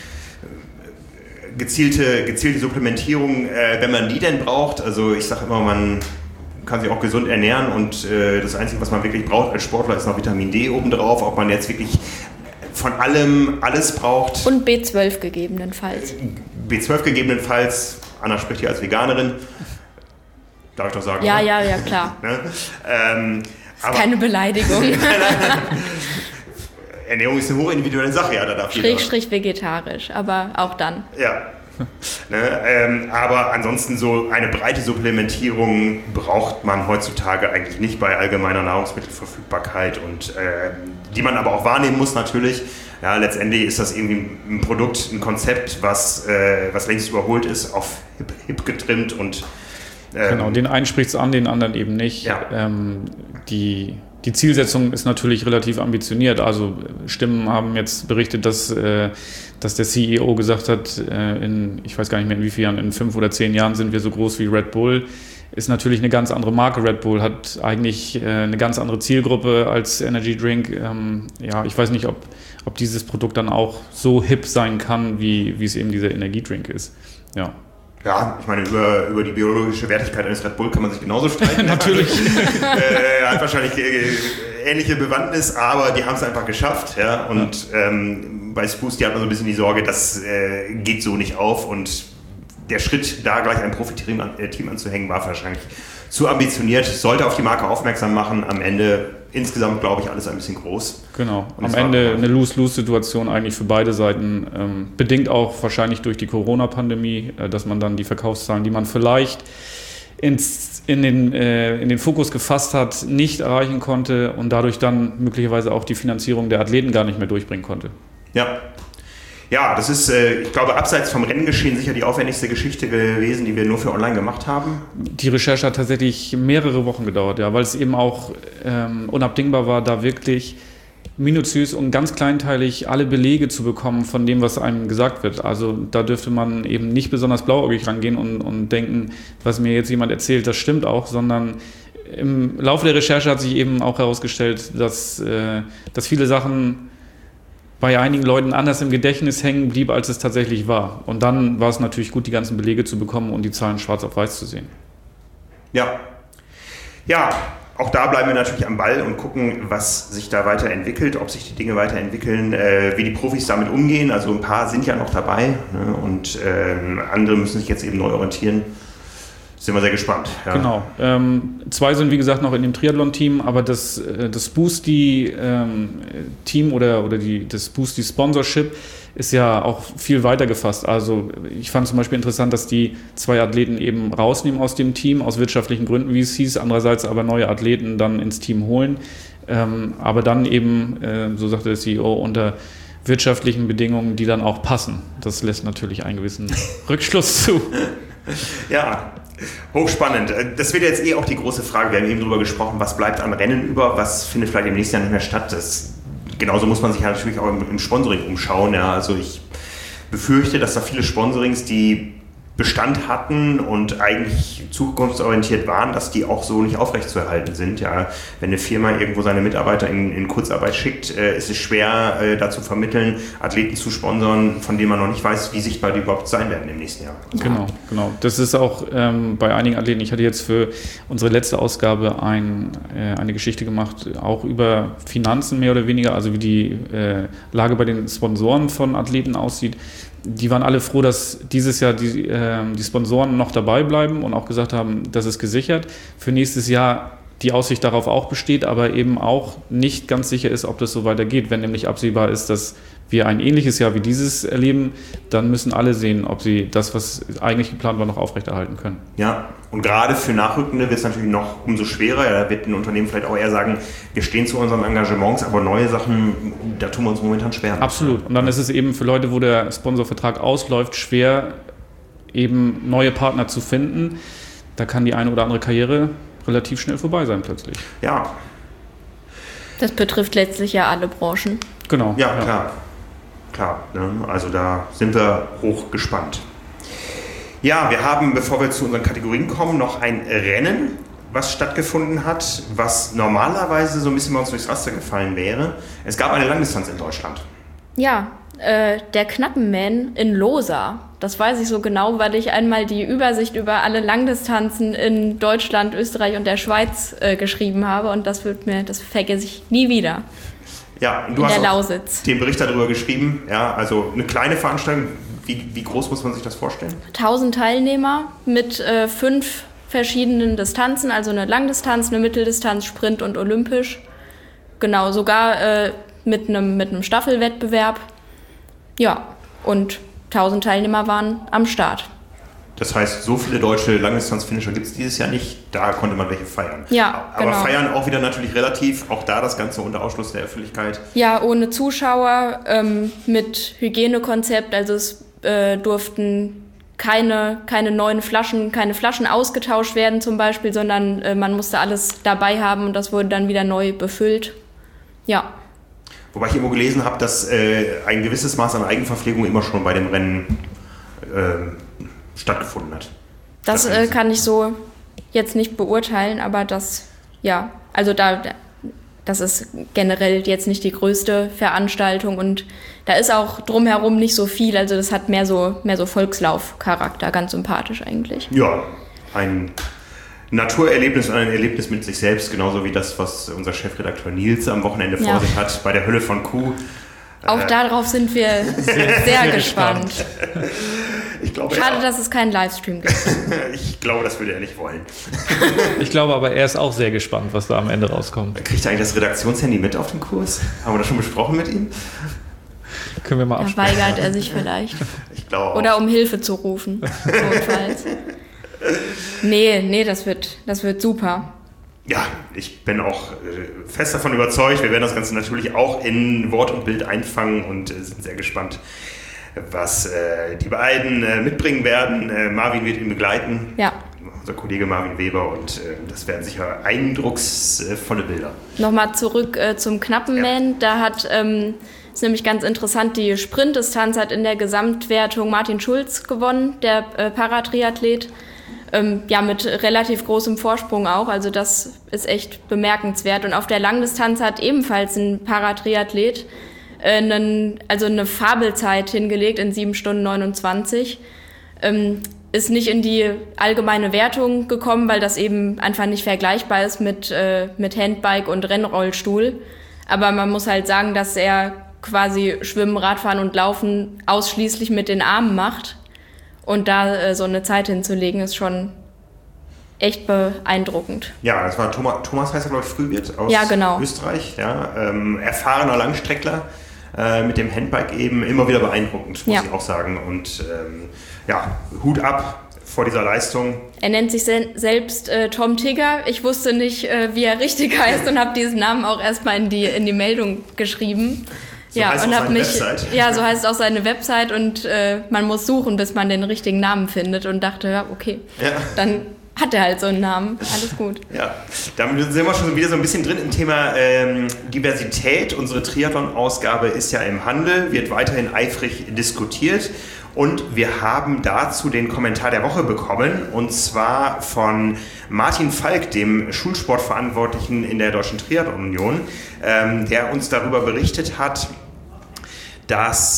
gezielte Supplementierung, wenn man die denn braucht. Also ich sage immer, man kann sich auch gesund ernähren und das Einzige, was man wirklich braucht als Sportler, ist noch Vitamin D obendrauf. Ob man jetzt wirklich von allem alles braucht. Und B12 gegebenenfalls. B12 gegebenenfalls. Anna spricht hier als Veganerin. Darf ich doch sagen? Ja, oder? ja, klar. Ne? Aber keine Beleidigung. Ernährung ist eine hochindividuelle Sache, ja, da darf Schrägstrich vegetarisch, aber auch dann. Ja. Ne, aber ansonsten so eine breite Supplementierung braucht man heutzutage eigentlich nicht bei allgemeiner Nahrungsmittelverfügbarkeit und die man aber auch wahrnehmen muss natürlich. Ja, letztendlich ist das irgendwie ein Produkt, ein Konzept, was längst überholt ist, auf hip getrimmt und genau, den einen spricht es an, den anderen eben nicht. Ja. Die Zielsetzung ist natürlich relativ ambitioniert. Also Stimmen haben jetzt berichtet, dass der CEO gesagt hat, ich weiß gar nicht mehr in wie vielen Jahren, in 5 oder 10 Jahren sind wir so groß wie Red Bull. Ist natürlich eine ganz andere Marke. Red Bull hat eigentlich eine ganz andere Zielgruppe als Energy Drink. Ich weiß nicht, ob dieses Produkt dann auch so hip sein kann, wie es eben dieser Energiedrink ist. Ja. Ja, ich meine, über die biologische Wertigkeit eines Red Bull kann man sich genauso streiten. Natürlich. Hat wahrscheinlich ähnliche Bewandtnis, aber die haben es einfach geschafft. Ja? Und bei Spoosty hat man so ein bisschen die Sorge, das geht so nicht auf. Und der Schritt, da gleich ein Profi-Team anzuhängen, war wahrscheinlich zu ambitioniert. Sollte auf die Marke aufmerksam machen. Am Ende insgesamt, glaube ich, alles ein bisschen groß. Genau. Am Ende eine Lose-Lose-Situation eigentlich für beide Seiten. Bedingt auch wahrscheinlich durch die Corona-Pandemie, dass man dann die Verkaufszahlen, die man vielleicht in den Fokus gefasst hat, nicht erreichen konnte und dadurch dann möglicherweise auch die Finanzierung der Athleten gar nicht mehr durchbringen konnte. Ja, das ist, ich glaube, abseits vom Renngeschehen sicher die aufwendigste Geschichte gewesen, die wir nur für online gemacht haben. Die Recherche hat tatsächlich mehrere Wochen gedauert, ja, weil es eben auch unabdingbar war, da wirklich minutiös und ganz kleinteilig alle Belege zu bekommen von dem, was einem gesagt wird. Also da dürfte man eben nicht besonders blauäugig rangehen und denken, was mir jetzt jemand erzählt, das stimmt auch, sondern im Laufe der Recherche hat sich eben auch herausgestellt, dass viele Sachen bei einigen Leuten anders im Gedächtnis hängen blieb, als es tatsächlich war. Und dann war es natürlich gut, die ganzen Belege zu bekommen und die Zahlen schwarz auf weiß zu sehen. Ja, auch da bleiben wir natürlich am Ball und gucken, was sich da weiterentwickelt, ob sich die Dinge weiterentwickeln, wie die Profis damit umgehen. Also ein paar sind ja noch dabei, ne? Und andere müssen sich jetzt eben neu orientieren. Sind wir sehr gespannt. Ja. Genau. 2 sind, wie gesagt, noch in dem Triathlon-Team, aber das Boosty-Team oder das Boosty-Sponsorship ist ja auch viel weiter gefasst. Also ich fand zum Beispiel interessant, dass die 2 Athleten eben rausnehmen aus dem Team, aus wirtschaftlichen Gründen, wie es hieß, andererseits aber neue Athleten dann ins Team holen, aber dann eben, so sagte der CEO, unter wirtschaftlichen Bedingungen, die dann auch passen. Das lässt natürlich einen gewissen Rückschluss zu. Ja, hochspannend. Das wird jetzt auch die große Frage. Wir haben eben darüber gesprochen, was bleibt an Rennen über, was findet vielleicht im nächsten Jahr nicht mehr statt. Genauso muss man sich natürlich auch im Sponsoring umschauen. Ja. Also ich befürchte, dass da viele Sponsorings, die Bestand hatten und eigentlich zukunftsorientiert waren, dass die auch so nicht aufrechtzuerhalten sind. Ja. Wenn eine Firma irgendwo seine Mitarbeiter in Kurzarbeit schickt, ist es schwer, da zu vermitteln, Athleten zu sponsern, von denen man noch nicht weiß, wie sichtbar die überhaupt sein werden im nächsten Jahr. Genau. Das ist auch bei einigen Athleten, ich hatte jetzt für unsere letzte Ausgabe eine Geschichte gemacht, auch über Finanzen mehr oder weniger, also wie die Lage bei den Sponsoren von Athleten aussieht. Die waren alle froh, dass dieses Jahr die Sponsoren noch dabei bleiben und auch gesagt haben, das ist gesichert. Für nächstes Jahr die Aussicht darauf auch besteht, aber eben auch nicht ganz sicher ist, ob das so weitergeht. Wenn nämlich absehbar ist, dass wir ein ähnliches Jahr wie dieses erleben, dann müssen alle sehen, ob sie das, was eigentlich geplant war, noch aufrechterhalten können. Ja, und gerade für Nachrückende wird es natürlich noch umso schwerer. Ja, da wird ein Unternehmen vielleicht auch eher sagen, wir stehen zu unseren Engagements, aber neue Sachen, da tun wir uns momentan schwer. Absolut. Und dann ist es eben für Leute, wo der Sponsorvertrag ausläuft, schwer, eben neue Partner zu finden. Da kann die eine oder andere Karriere relativ schnell vorbei sein plötzlich. Ja. Das betrifft letztlich ja alle Branchen. Genau. Ja, klar. Klar, ne? Also da sind wir hoch gespannt. Ja, wir haben, bevor wir zu unseren Kategorien kommen, noch ein Rennen, was stattgefunden hat, was normalerweise so ein bisschen bei uns durchs Raster gefallen wäre. Es gab eine Langdistanz in Deutschland. Ja, der Knappenman in Losa. Das weiß ich so genau, weil ich einmal die Übersicht über alle Langdistanzen in Deutschland, Österreich und der Schweiz geschrieben habe und das vergesse ich nie wieder. Ja, und du hast auch den Bericht darüber geschrieben. Ja, also eine kleine Veranstaltung. Wie groß muss man sich das vorstellen? 1000 Teilnehmer mit 5 verschiedenen Distanzen, also eine Langdistanz, eine Mitteldistanz, Sprint und Olympisch. Genau, sogar mit einem Staffelwettbewerb. Ja, und 1000 Teilnehmer waren am Start. Das heißt, so viele deutsche Langdistanz-Finisher gibt es dieses Jahr nicht. Da konnte man welche feiern. Ja, aber genau. Feiern auch wieder natürlich relativ. Auch da das Ganze unter Ausschluss der Öffentlichkeit. Ja, ohne Zuschauer, mit Hygienekonzept. Also es durften keine neuen Flaschen, keine Flaschen ausgetauscht werden zum Beispiel, sondern man musste alles dabei haben und das wurde dann wieder neu befüllt. Ja. Wobei ich irgendwo gelesen habe, dass ein gewisses Maß an Eigenverpflegung immer schon bei dem Rennen stattgefunden hat. Das kann ich so jetzt nicht beurteilen, aber das ist generell jetzt nicht die größte Veranstaltung und da ist auch drumherum nicht so viel, also das hat mehr so Volkslauf-Charakter, ganz sympathisch eigentlich. Ja, ein Naturerlebnis und ein Erlebnis mit sich selbst, genauso wie das, was unser Chefredakteur Nils am Wochenende vor sich hat bei der Hölle von Kuh. Auch darauf sind wir sehr gespannt. Schade, dass es keinen Livestream gibt. Ich glaube, das würde er nicht wollen. Ich glaube aber, er ist auch sehr gespannt, was da am Ende rauskommt. Kriegt er eigentlich das Redaktionshandy mit auf den Kurs? Haben wir das schon besprochen mit ihm? Können wir mal absprechen. Da weigert er sich vielleicht. Ich glaube auch. Oder um Hilfe zu rufen. Notfalls. Nee, das wird super. Ja, ich bin auch fest davon überzeugt. Wir werden das Ganze natürlich auch in Wort und Bild einfangen und sind sehr gespannt, was die beiden mitbringen werden. Marvin wird ihn begleiten. Ja. Unser Kollege Marvin Weber, und das werden sicher eindrucksvolle Bilder. Nochmal zurück zum Knappenmähen. Da ist nämlich ganz interessant, die Sprintdistanz hat in der Gesamtwertung Martin Schulz gewonnen, der Paratriathlet. Mit relativ großem Vorsprung auch, also das ist echt bemerkenswert. Und auf der Langdistanz hat ebenfalls ein Paratriathlet eine Fabelzeit hingelegt in 7 Stunden 29. Ist nicht in die allgemeine Wertung gekommen, weil das eben einfach nicht vergleichbar ist mit Handbike und Rennrollstuhl. Aber man muss halt sagen, dass er quasi Schwimmen, Radfahren und Laufen ausschließlich mit den Armen macht. Und da so eine Zeit hinzulegen, ist schon echt beeindruckend. Ja, das war Thomas heißt er, glaube ich, Frühwirt aus Österreich. Ja, erfahrener Langstreckler mit dem Handbike eben, immer wieder beeindruckend, muss ich auch sagen. Und Hut ab vor dieser Leistung. Er nennt sich selbst Tom Tigger. Ich wusste nicht, wie er richtig heißt und habe diesen Namen auch erstmal in die Meldung geschrieben. So heißt auch seine Website. Ja, so heißt auch seine Website, und man muss suchen, bis man den richtigen Namen findet, und dachte, ja, okay, dann hat er halt so einen Namen, alles gut. Ja, damit sind wir schon wieder so ein bisschen drin im Thema Diversität. Unsere Triathlon-Ausgabe ist ja im Handel, wird weiterhin eifrig diskutiert, und wir haben dazu den Kommentar der Woche bekommen, und zwar von Martin Falk, dem Schulsportverantwortlichen in der Deutschen Triathlon-Union, der uns darüber berichtet hat, dass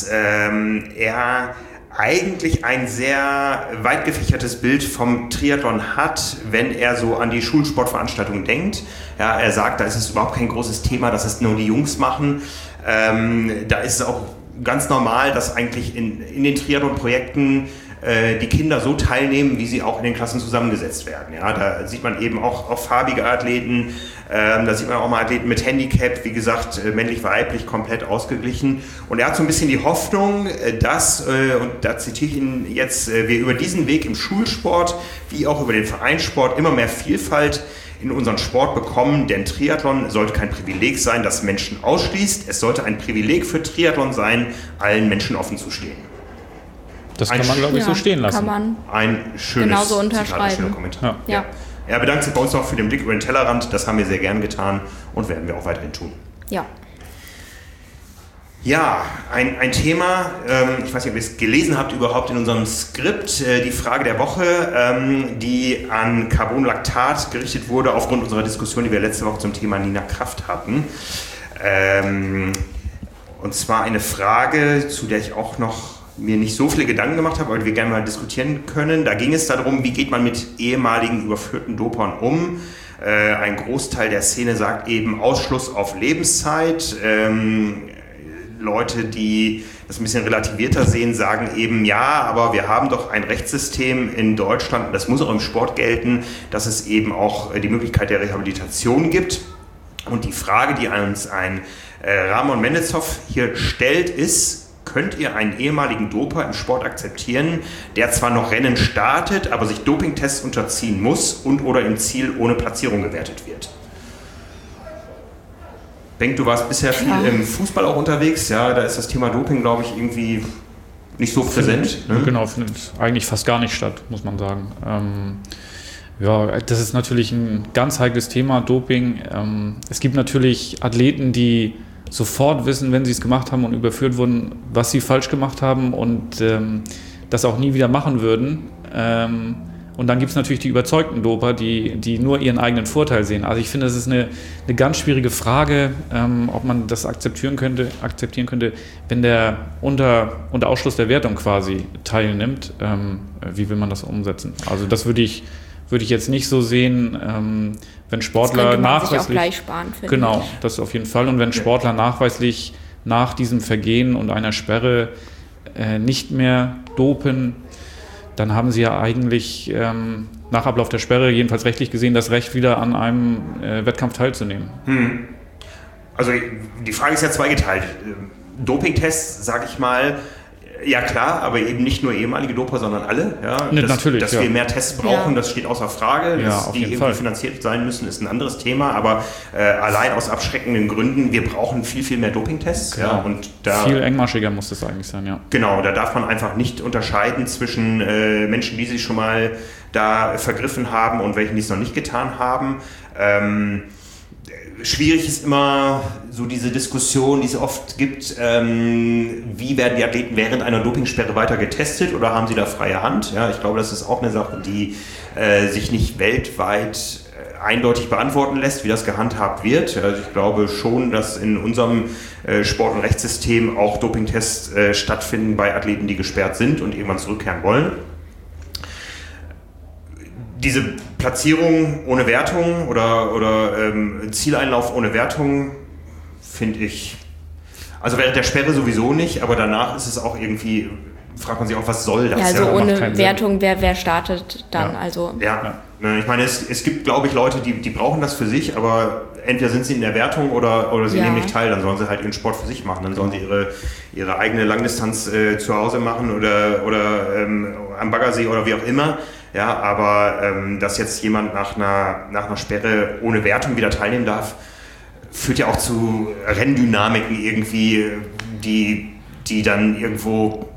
er eigentlich ein sehr weit gefächertes Bild vom Triathlon hat, wenn er so an die Schulsportveranstaltungen denkt. Ja, er sagt, da ist es überhaupt kein großes Thema, dass es nur die Jungs machen. Da ist es auch ganz normal, dass eigentlich in den Triathlon-Projekten die Kinder so teilnehmen, wie sie auch in den Klassen zusammengesetzt werden. Ja, da sieht man eben auch farbige Athleten, da sieht man auch mal Athleten mit Handicap, wie gesagt, männlich-weiblich, komplett ausgeglichen. Und er hat so ein bisschen die Hoffnung, dass, und da zitiere ich ihn jetzt, wir über diesen Weg im Schulsport wie auch über den Vereinssport immer mehr Vielfalt in unseren Sport bekommen, denn Triathlon sollte kein Privileg sein, das Menschen ausschließt. Es sollte ein Privileg für Triathlon sein, allen Menschen offen zu stehen. Das kann man, glaube ich, so stehen lassen. Kann man ein schönes genauso unterschreiben. Kommentar. Ja. Er bedankt sich bei uns auch für den Blick über den Tellerrand. Das haben wir sehr gern getan und werden wir auch weiterhin tun. Ja. Ja, ein Thema, ich weiß nicht, ob ihr es gelesen habt überhaupt in unserem Skript, die Frage der Woche, die an Carbonlactat gerichtet wurde aufgrund unserer Diskussion, die wir letzte Woche zum Thema Nina Kraft hatten. Und zwar eine Frage, zu der ich auch noch mir nicht so viele Gedanken gemacht habe, aber wir gerne mal diskutieren können. Da ging es darum, wie geht man mit ehemaligen überführten Dopern um? Ein Großteil der Szene sagt eben Ausschluss auf Lebenszeit. Leute, die das ein bisschen relativierter sehen, sagen eben, ja, aber wir haben doch ein Rechtssystem in Deutschland, und das muss auch im Sport gelten, dass es eben auch die Möglichkeit der Rehabilitation gibt. Und die Frage, die uns ein Ramon Mendezov hier stellt, ist: Könnt ihr einen ehemaligen Doper im Sport akzeptieren, der zwar noch Rennen startet, aber sich Dopingtests unterziehen muss und oder im Ziel ohne Platzierung gewertet wird? Benk, du warst bisher viel im Fußball auch unterwegs. Ja, da ist das Thema Doping, glaube ich, irgendwie nicht so präsent. Genau, findet eigentlich fast gar nicht statt, muss man sagen. Das ist natürlich ein ganz heikles Thema, Doping. Es gibt natürlich Athleten, die sofort wissen, wenn sie es gemacht haben und überführt wurden, was sie falsch gemacht haben und das auch nie wieder machen würden. Und dann gibt es natürlich die überzeugten Doper, die nur ihren eigenen Vorteil sehen. Also ich finde, das ist eine ganz schwierige Frage, ob man das akzeptieren könnte, wenn der unter Ausschluss der Wertung quasi teilnimmt. Wie will man das umsetzen? Also das würde ich jetzt nicht so sehen, wenn Sportler nachweislich... sich auch gleich sparen, finde Genau, das auf jeden Fall. Und wenn Sportler nachweislich nach diesem Vergehen und einer Sperre nicht mehr dopen, dann haben sie ja eigentlich nach Ablauf der Sperre, jedenfalls rechtlich gesehen, das Recht, wieder an einem Wettkampf teilzunehmen. Also die Frage ist ja zweigeteilt. Dopingtests, sage ich mal, Ja klar, aber eben nicht nur ehemalige Doper, sondern alle. Ja. Natürlich, dass wir mehr Tests brauchen, das steht außer Frage. Dass die irgendwie finanziert sein müssen, ist ein anderes Thema. Aber allein aus abschreckenden Gründen, wir brauchen viel, viel mehr Dopingtests. Genau. Ja, und da, viel engmaschiger muss das eigentlich sein, ja. Genau, da darf man einfach nicht unterscheiden zwischen Menschen, die sich schon mal da vergriffen haben und welchen, die es noch nicht getan haben. Schwierig ist immer so diese Diskussion, die es oft gibt, wie werden die Athleten während einer Dopingsperre weiter getestet oder haben sie da freie Hand? Ja, ich glaube, das ist auch eine Sache, die sich nicht weltweit eindeutig beantworten lässt, wie das gehandhabt wird. Also ich glaube schon, dass in unserem Sport- und Rechtssystem auch Dopingtests stattfinden bei Athleten, die gesperrt sind und irgendwann zurückkehren wollen. Diese Platzierung ohne Wertung oder Zieleinlauf ohne Wertung finde ich, also während der Sperre sowieso nicht, aber danach ist es auch irgendwie, fragt man sich auch, was soll das? Ja, also ohne Wertung, wer startet dann? Ja. Also ja, ich meine, es gibt, glaube ich, Leute, die brauchen das für sich, aber entweder sind sie in der Wertung oder sie nehmen nicht teil, dann sollen sie halt ihren Sport für sich machen, dann sollen sie ihre eigene Langdistanz zu Hause machen oder am Baggersee oder wie auch immer. Ja, aber dass jetzt jemand nach einer Sperre ohne Wertung wieder teilnehmen darf, führt ja auch zu Renndynamiken irgendwie, die dann irgendwo,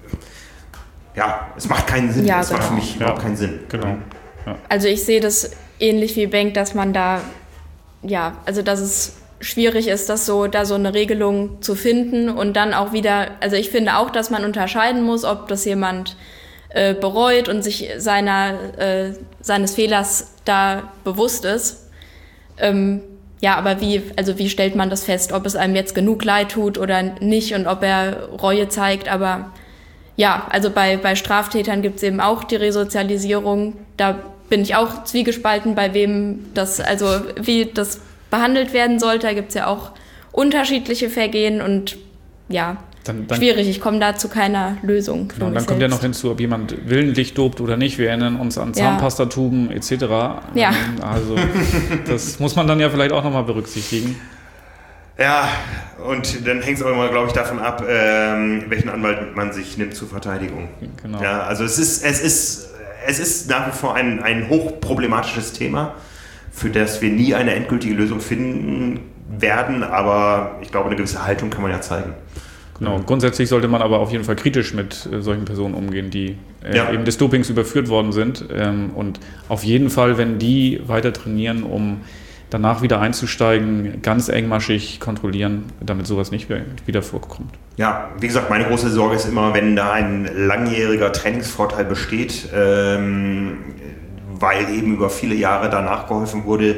ja, es macht keinen Sinn. Ja, es macht für mich überhaupt keinen Sinn. Genau. Ja. Also ich sehe das ähnlich wie Benk, dass man da, also dass es schwierig ist, da so eine Regelung zu finden und dann auch wieder, also ich finde auch, dass man unterscheiden muss, ob das jemand bereut und sich seines Fehlers da bewusst ist. Aber wie stellt man das fest, ob es einem jetzt genug leid tut oder nicht und ob er Reue zeigt, aber ja, also bei Straftätern gibt es eben auch die Resozialisierung, da bin ich auch zwiegespalten, bei wem wie das behandelt werden sollte, da gibt es ja auch unterschiedliche Vergehen und dann schwierig, ich komme da zu keiner Lösung. Genau, dann kommt ja noch hinzu, ob jemand willentlich dopt oder nicht. Wir erinnern uns an Zahnpastatuben etc. Ja. Also das muss man dann ja vielleicht auch nochmal berücksichtigen. Ja, und dann hängt es auch immer, glaube ich, davon ab, welchen Anwalt man sich nimmt zur Verteidigung. Genau. Ja, also es ist nach wie vor ein hochproblematisches Thema, für das wir nie eine endgültige Lösung finden werden, aber ich glaube, eine gewisse Haltung kann man ja zeigen. Genau, grundsätzlich sollte man aber auf jeden Fall kritisch mit solchen Personen umgehen, die eben des Dopings überführt worden sind. Und auf jeden Fall, wenn die weiter trainieren, um danach wieder einzusteigen, ganz engmaschig kontrollieren, damit sowas nicht wieder vorkommt. Ja, wie gesagt, meine große Sorge ist immer, wenn da ein langjähriger Trainingsvorteil besteht, weil eben über viele Jahre danach geholfen wurde,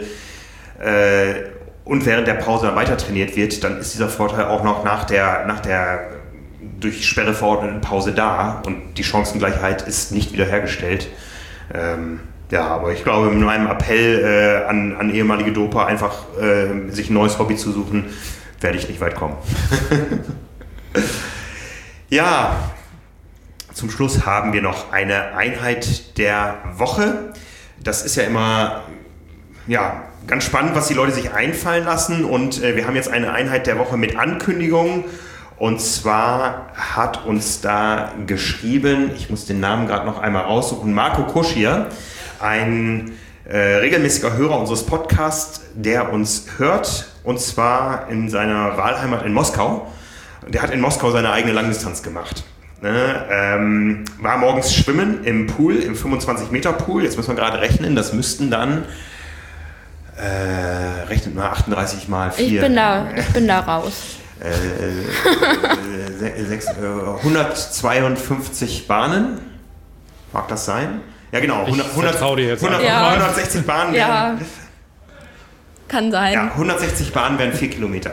und während der Pause dann weiter trainiert wird, dann ist dieser Vorteil auch noch nach der durch Sperre verordneten Pause da und die Chancengleichheit ist nicht wiederhergestellt. Aber ich glaube, mit meinem Appell an ehemalige Doper, einfach sich ein neues Hobby zu suchen, werde ich nicht weit kommen. Ja, zum Schluss haben wir noch eine Einheit der Woche. Das ist ja immer ganz spannend, was die Leute sich einfallen lassen und wir haben jetzt eine Einheit der Woche mit Ankündigungen und zwar hat uns da geschrieben, ich muss den Namen gerade noch einmal raussuchen, Marco Koschier, ein regelmäßiger Hörer unseres Podcasts, der uns hört und zwar in seiner Wahlheimat in Moskau. Der hat in Moskau seine eigene Langdistanz gemacht. War morgens schwimmen im Pool, im 25-Meter-Pool, jetzt müssen wir gerade rechnen, das müssten dann rechnet mal 38 mal 4. Ich bin da raus. 152 Bahnen. Mag das sein? Ja, genau. 160 Bahnen wären. Ja, kann sein. Ja, 160 Bahnen wären 4 Kilometer.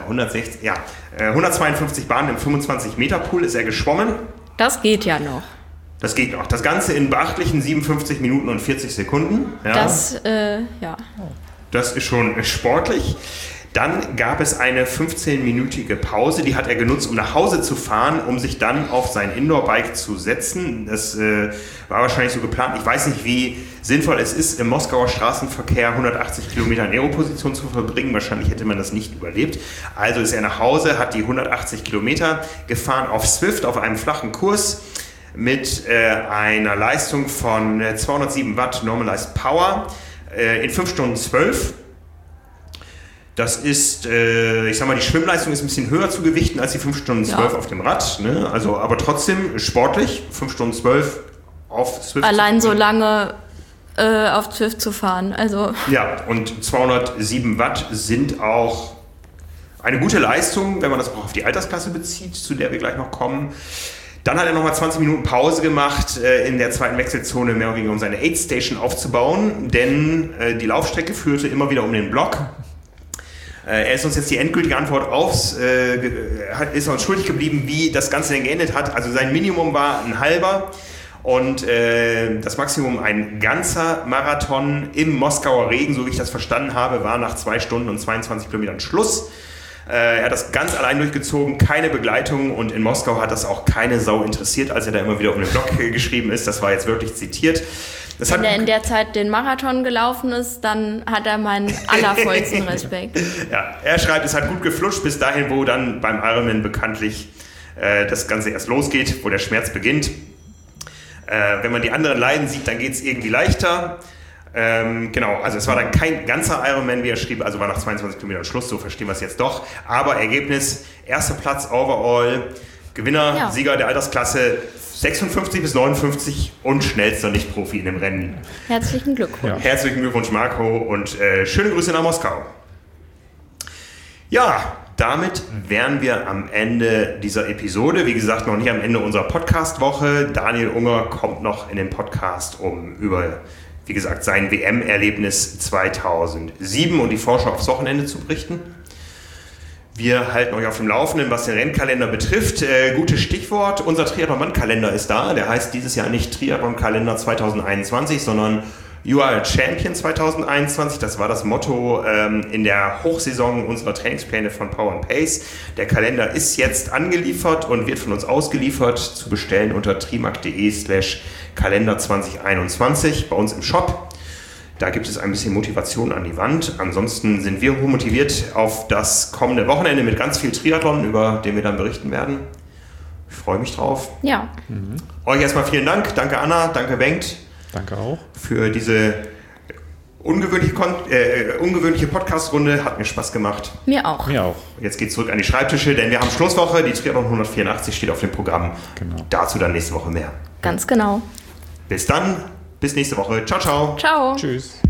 152 Bahnen im 25-Meter-Pool ist er geschwommen. Das geht ja noch. Das geht noch. Das Ganze in beachtlichen 57 Minuten und 40 Sekunden. Ja. Das, Das ist schon sportlich. Dann gab es eine 15-minütige Pause, die hat er genutzt, um nach Hause zu fahren, um sich dann auf sein Indoor-Bike zu setzen. Das war wahrscheinlich so geplant. Ich weiß nicht, wie sinnvoll es ist, im Moskauer Straßenverkehr 180 Kilometer in Aeroposition zu verbringen. Wahrscheinlich hätte man das nicht überlebt. Also ist er nach Hause, hat die 180 Kilometer gefahren auf Zwift, auf einem flachen Kurs mit einer Leistung von 207 Watt Normalized Power in 5 Stunden 12. Das ist, ich sag mal, die Schwimmleistung ist ein bisschen höher zu gewichten als die 5 Stunden 12 auf dem Rad. Ne? Also, aber trotzdem sportlich, 5 Stunden 12 auf Zwift. Allein so lange auf Zwift zu fahren. Also. Ja, und 207 Watt sind auch eine gute Leistung, wenn man das auch auf die Altersklasse bezieht, zu der wir gleich noch kommen. Dann hat er nochmal 20 Minuten Pause gemacht in der zweiten Wechselzone, mehr oder weniger um seine Aid Station aufzubauen, denn die Laufstrecke führte immer wieder um den Block. Er ist uns jetzt die endgültige Antwort ist uns schuldig geblieben, wie das Ganze denn geendet hat. Also sein Minimum war ein halber und das Maximum ein ganzer Marathon im Moskauer Regen, so wie ich das verstanden habe, war nach 2 Stunden und 22 Kilometern Schluss. Er hat das ganz allein durchgezogen, keine Begleitung, und in Moskau hat das auch keine Sau interessiert, als er da immer wieder um den Block geschrieben ist. Das war jetzt wirklich zitiert. Wenn er in der Zeit den Marathon gelaufen ist, dann hat er meinen allervollsten Respekt. Ja, er schreibt, es hat gut geflutscht bis dahin, wo dann beim Ironman bekanntlich das Ganze erst losgeht, wo der Schmerz beginnt. Wenn man die anderen leiden sieht, dann geht es irgendwie leichter. Genau, also es war dann kein ganzer Ironman, wie er schrieb, also war nach 22 Kilometern Schluss, so verstehen wir es jetzt doch. Aber Ergebnis, erster Platz overall, Gewinner, Sieger der Altersklasse 56 bis 59 und schnellster Nicht-Profi in dem Rennen. Herzlichen Glückwunsch. Ja. Herzlichen Glückwunsch, Marco, und schöne Grüße nach Moskau. Ja, damit wären wir am Ende dieser Episode. Wie gesagt, noch nicht am Ende unserer Podcast-Woche. Daniel Unger kommt noch in den Podcast, um über, wie gesagt, sein WM-Erlebnis 2007 und die Vorschau aufs Wochenende zu berichten. Wir halten euch auf dem Laufenden, was den Rennkalender betrifft. Gutes Stichwort, unser Triathlon-Kalender ist da. Der heißt dieses Jahr nicht Triathlon-Kalender 2021, sondern You are a Champion 2021. Das war das Motto in der Hochsaison unserer Trainingspläne von Power and Pace. Der Kalender ist jetzt angeliefert und wird von uns ausgeliefert, zu bestellen unter trimark.de/Kalender 2021 bei uns im Shop. Da gibt es ein bisschen Motivation an die Wand. Ansonsten sind wir hochmotiviert auf das kommende Wochenende mit ganz viel Triathlon, über den wir dann berichten werden. Ich freue mich drauf. Ja. Euch erstmal vielen Dank. Danke Anna, danke Bengt. Danke auch. Für diese ungewöhnliche Podcast-Runde. Hat mir Spaß gemacht. Mir auch. Mir auch. Jetzt geht's zurück an die Schreibtische, denn wir haben Schlusswoche. Die Triathlon 184 steht auf dem Programm. Genau. Dazu dann nächste Woche mehr. Ganz genau. Bis dann. Bis nächste Woche. Ciao, ciao. Ciao. Tschüss.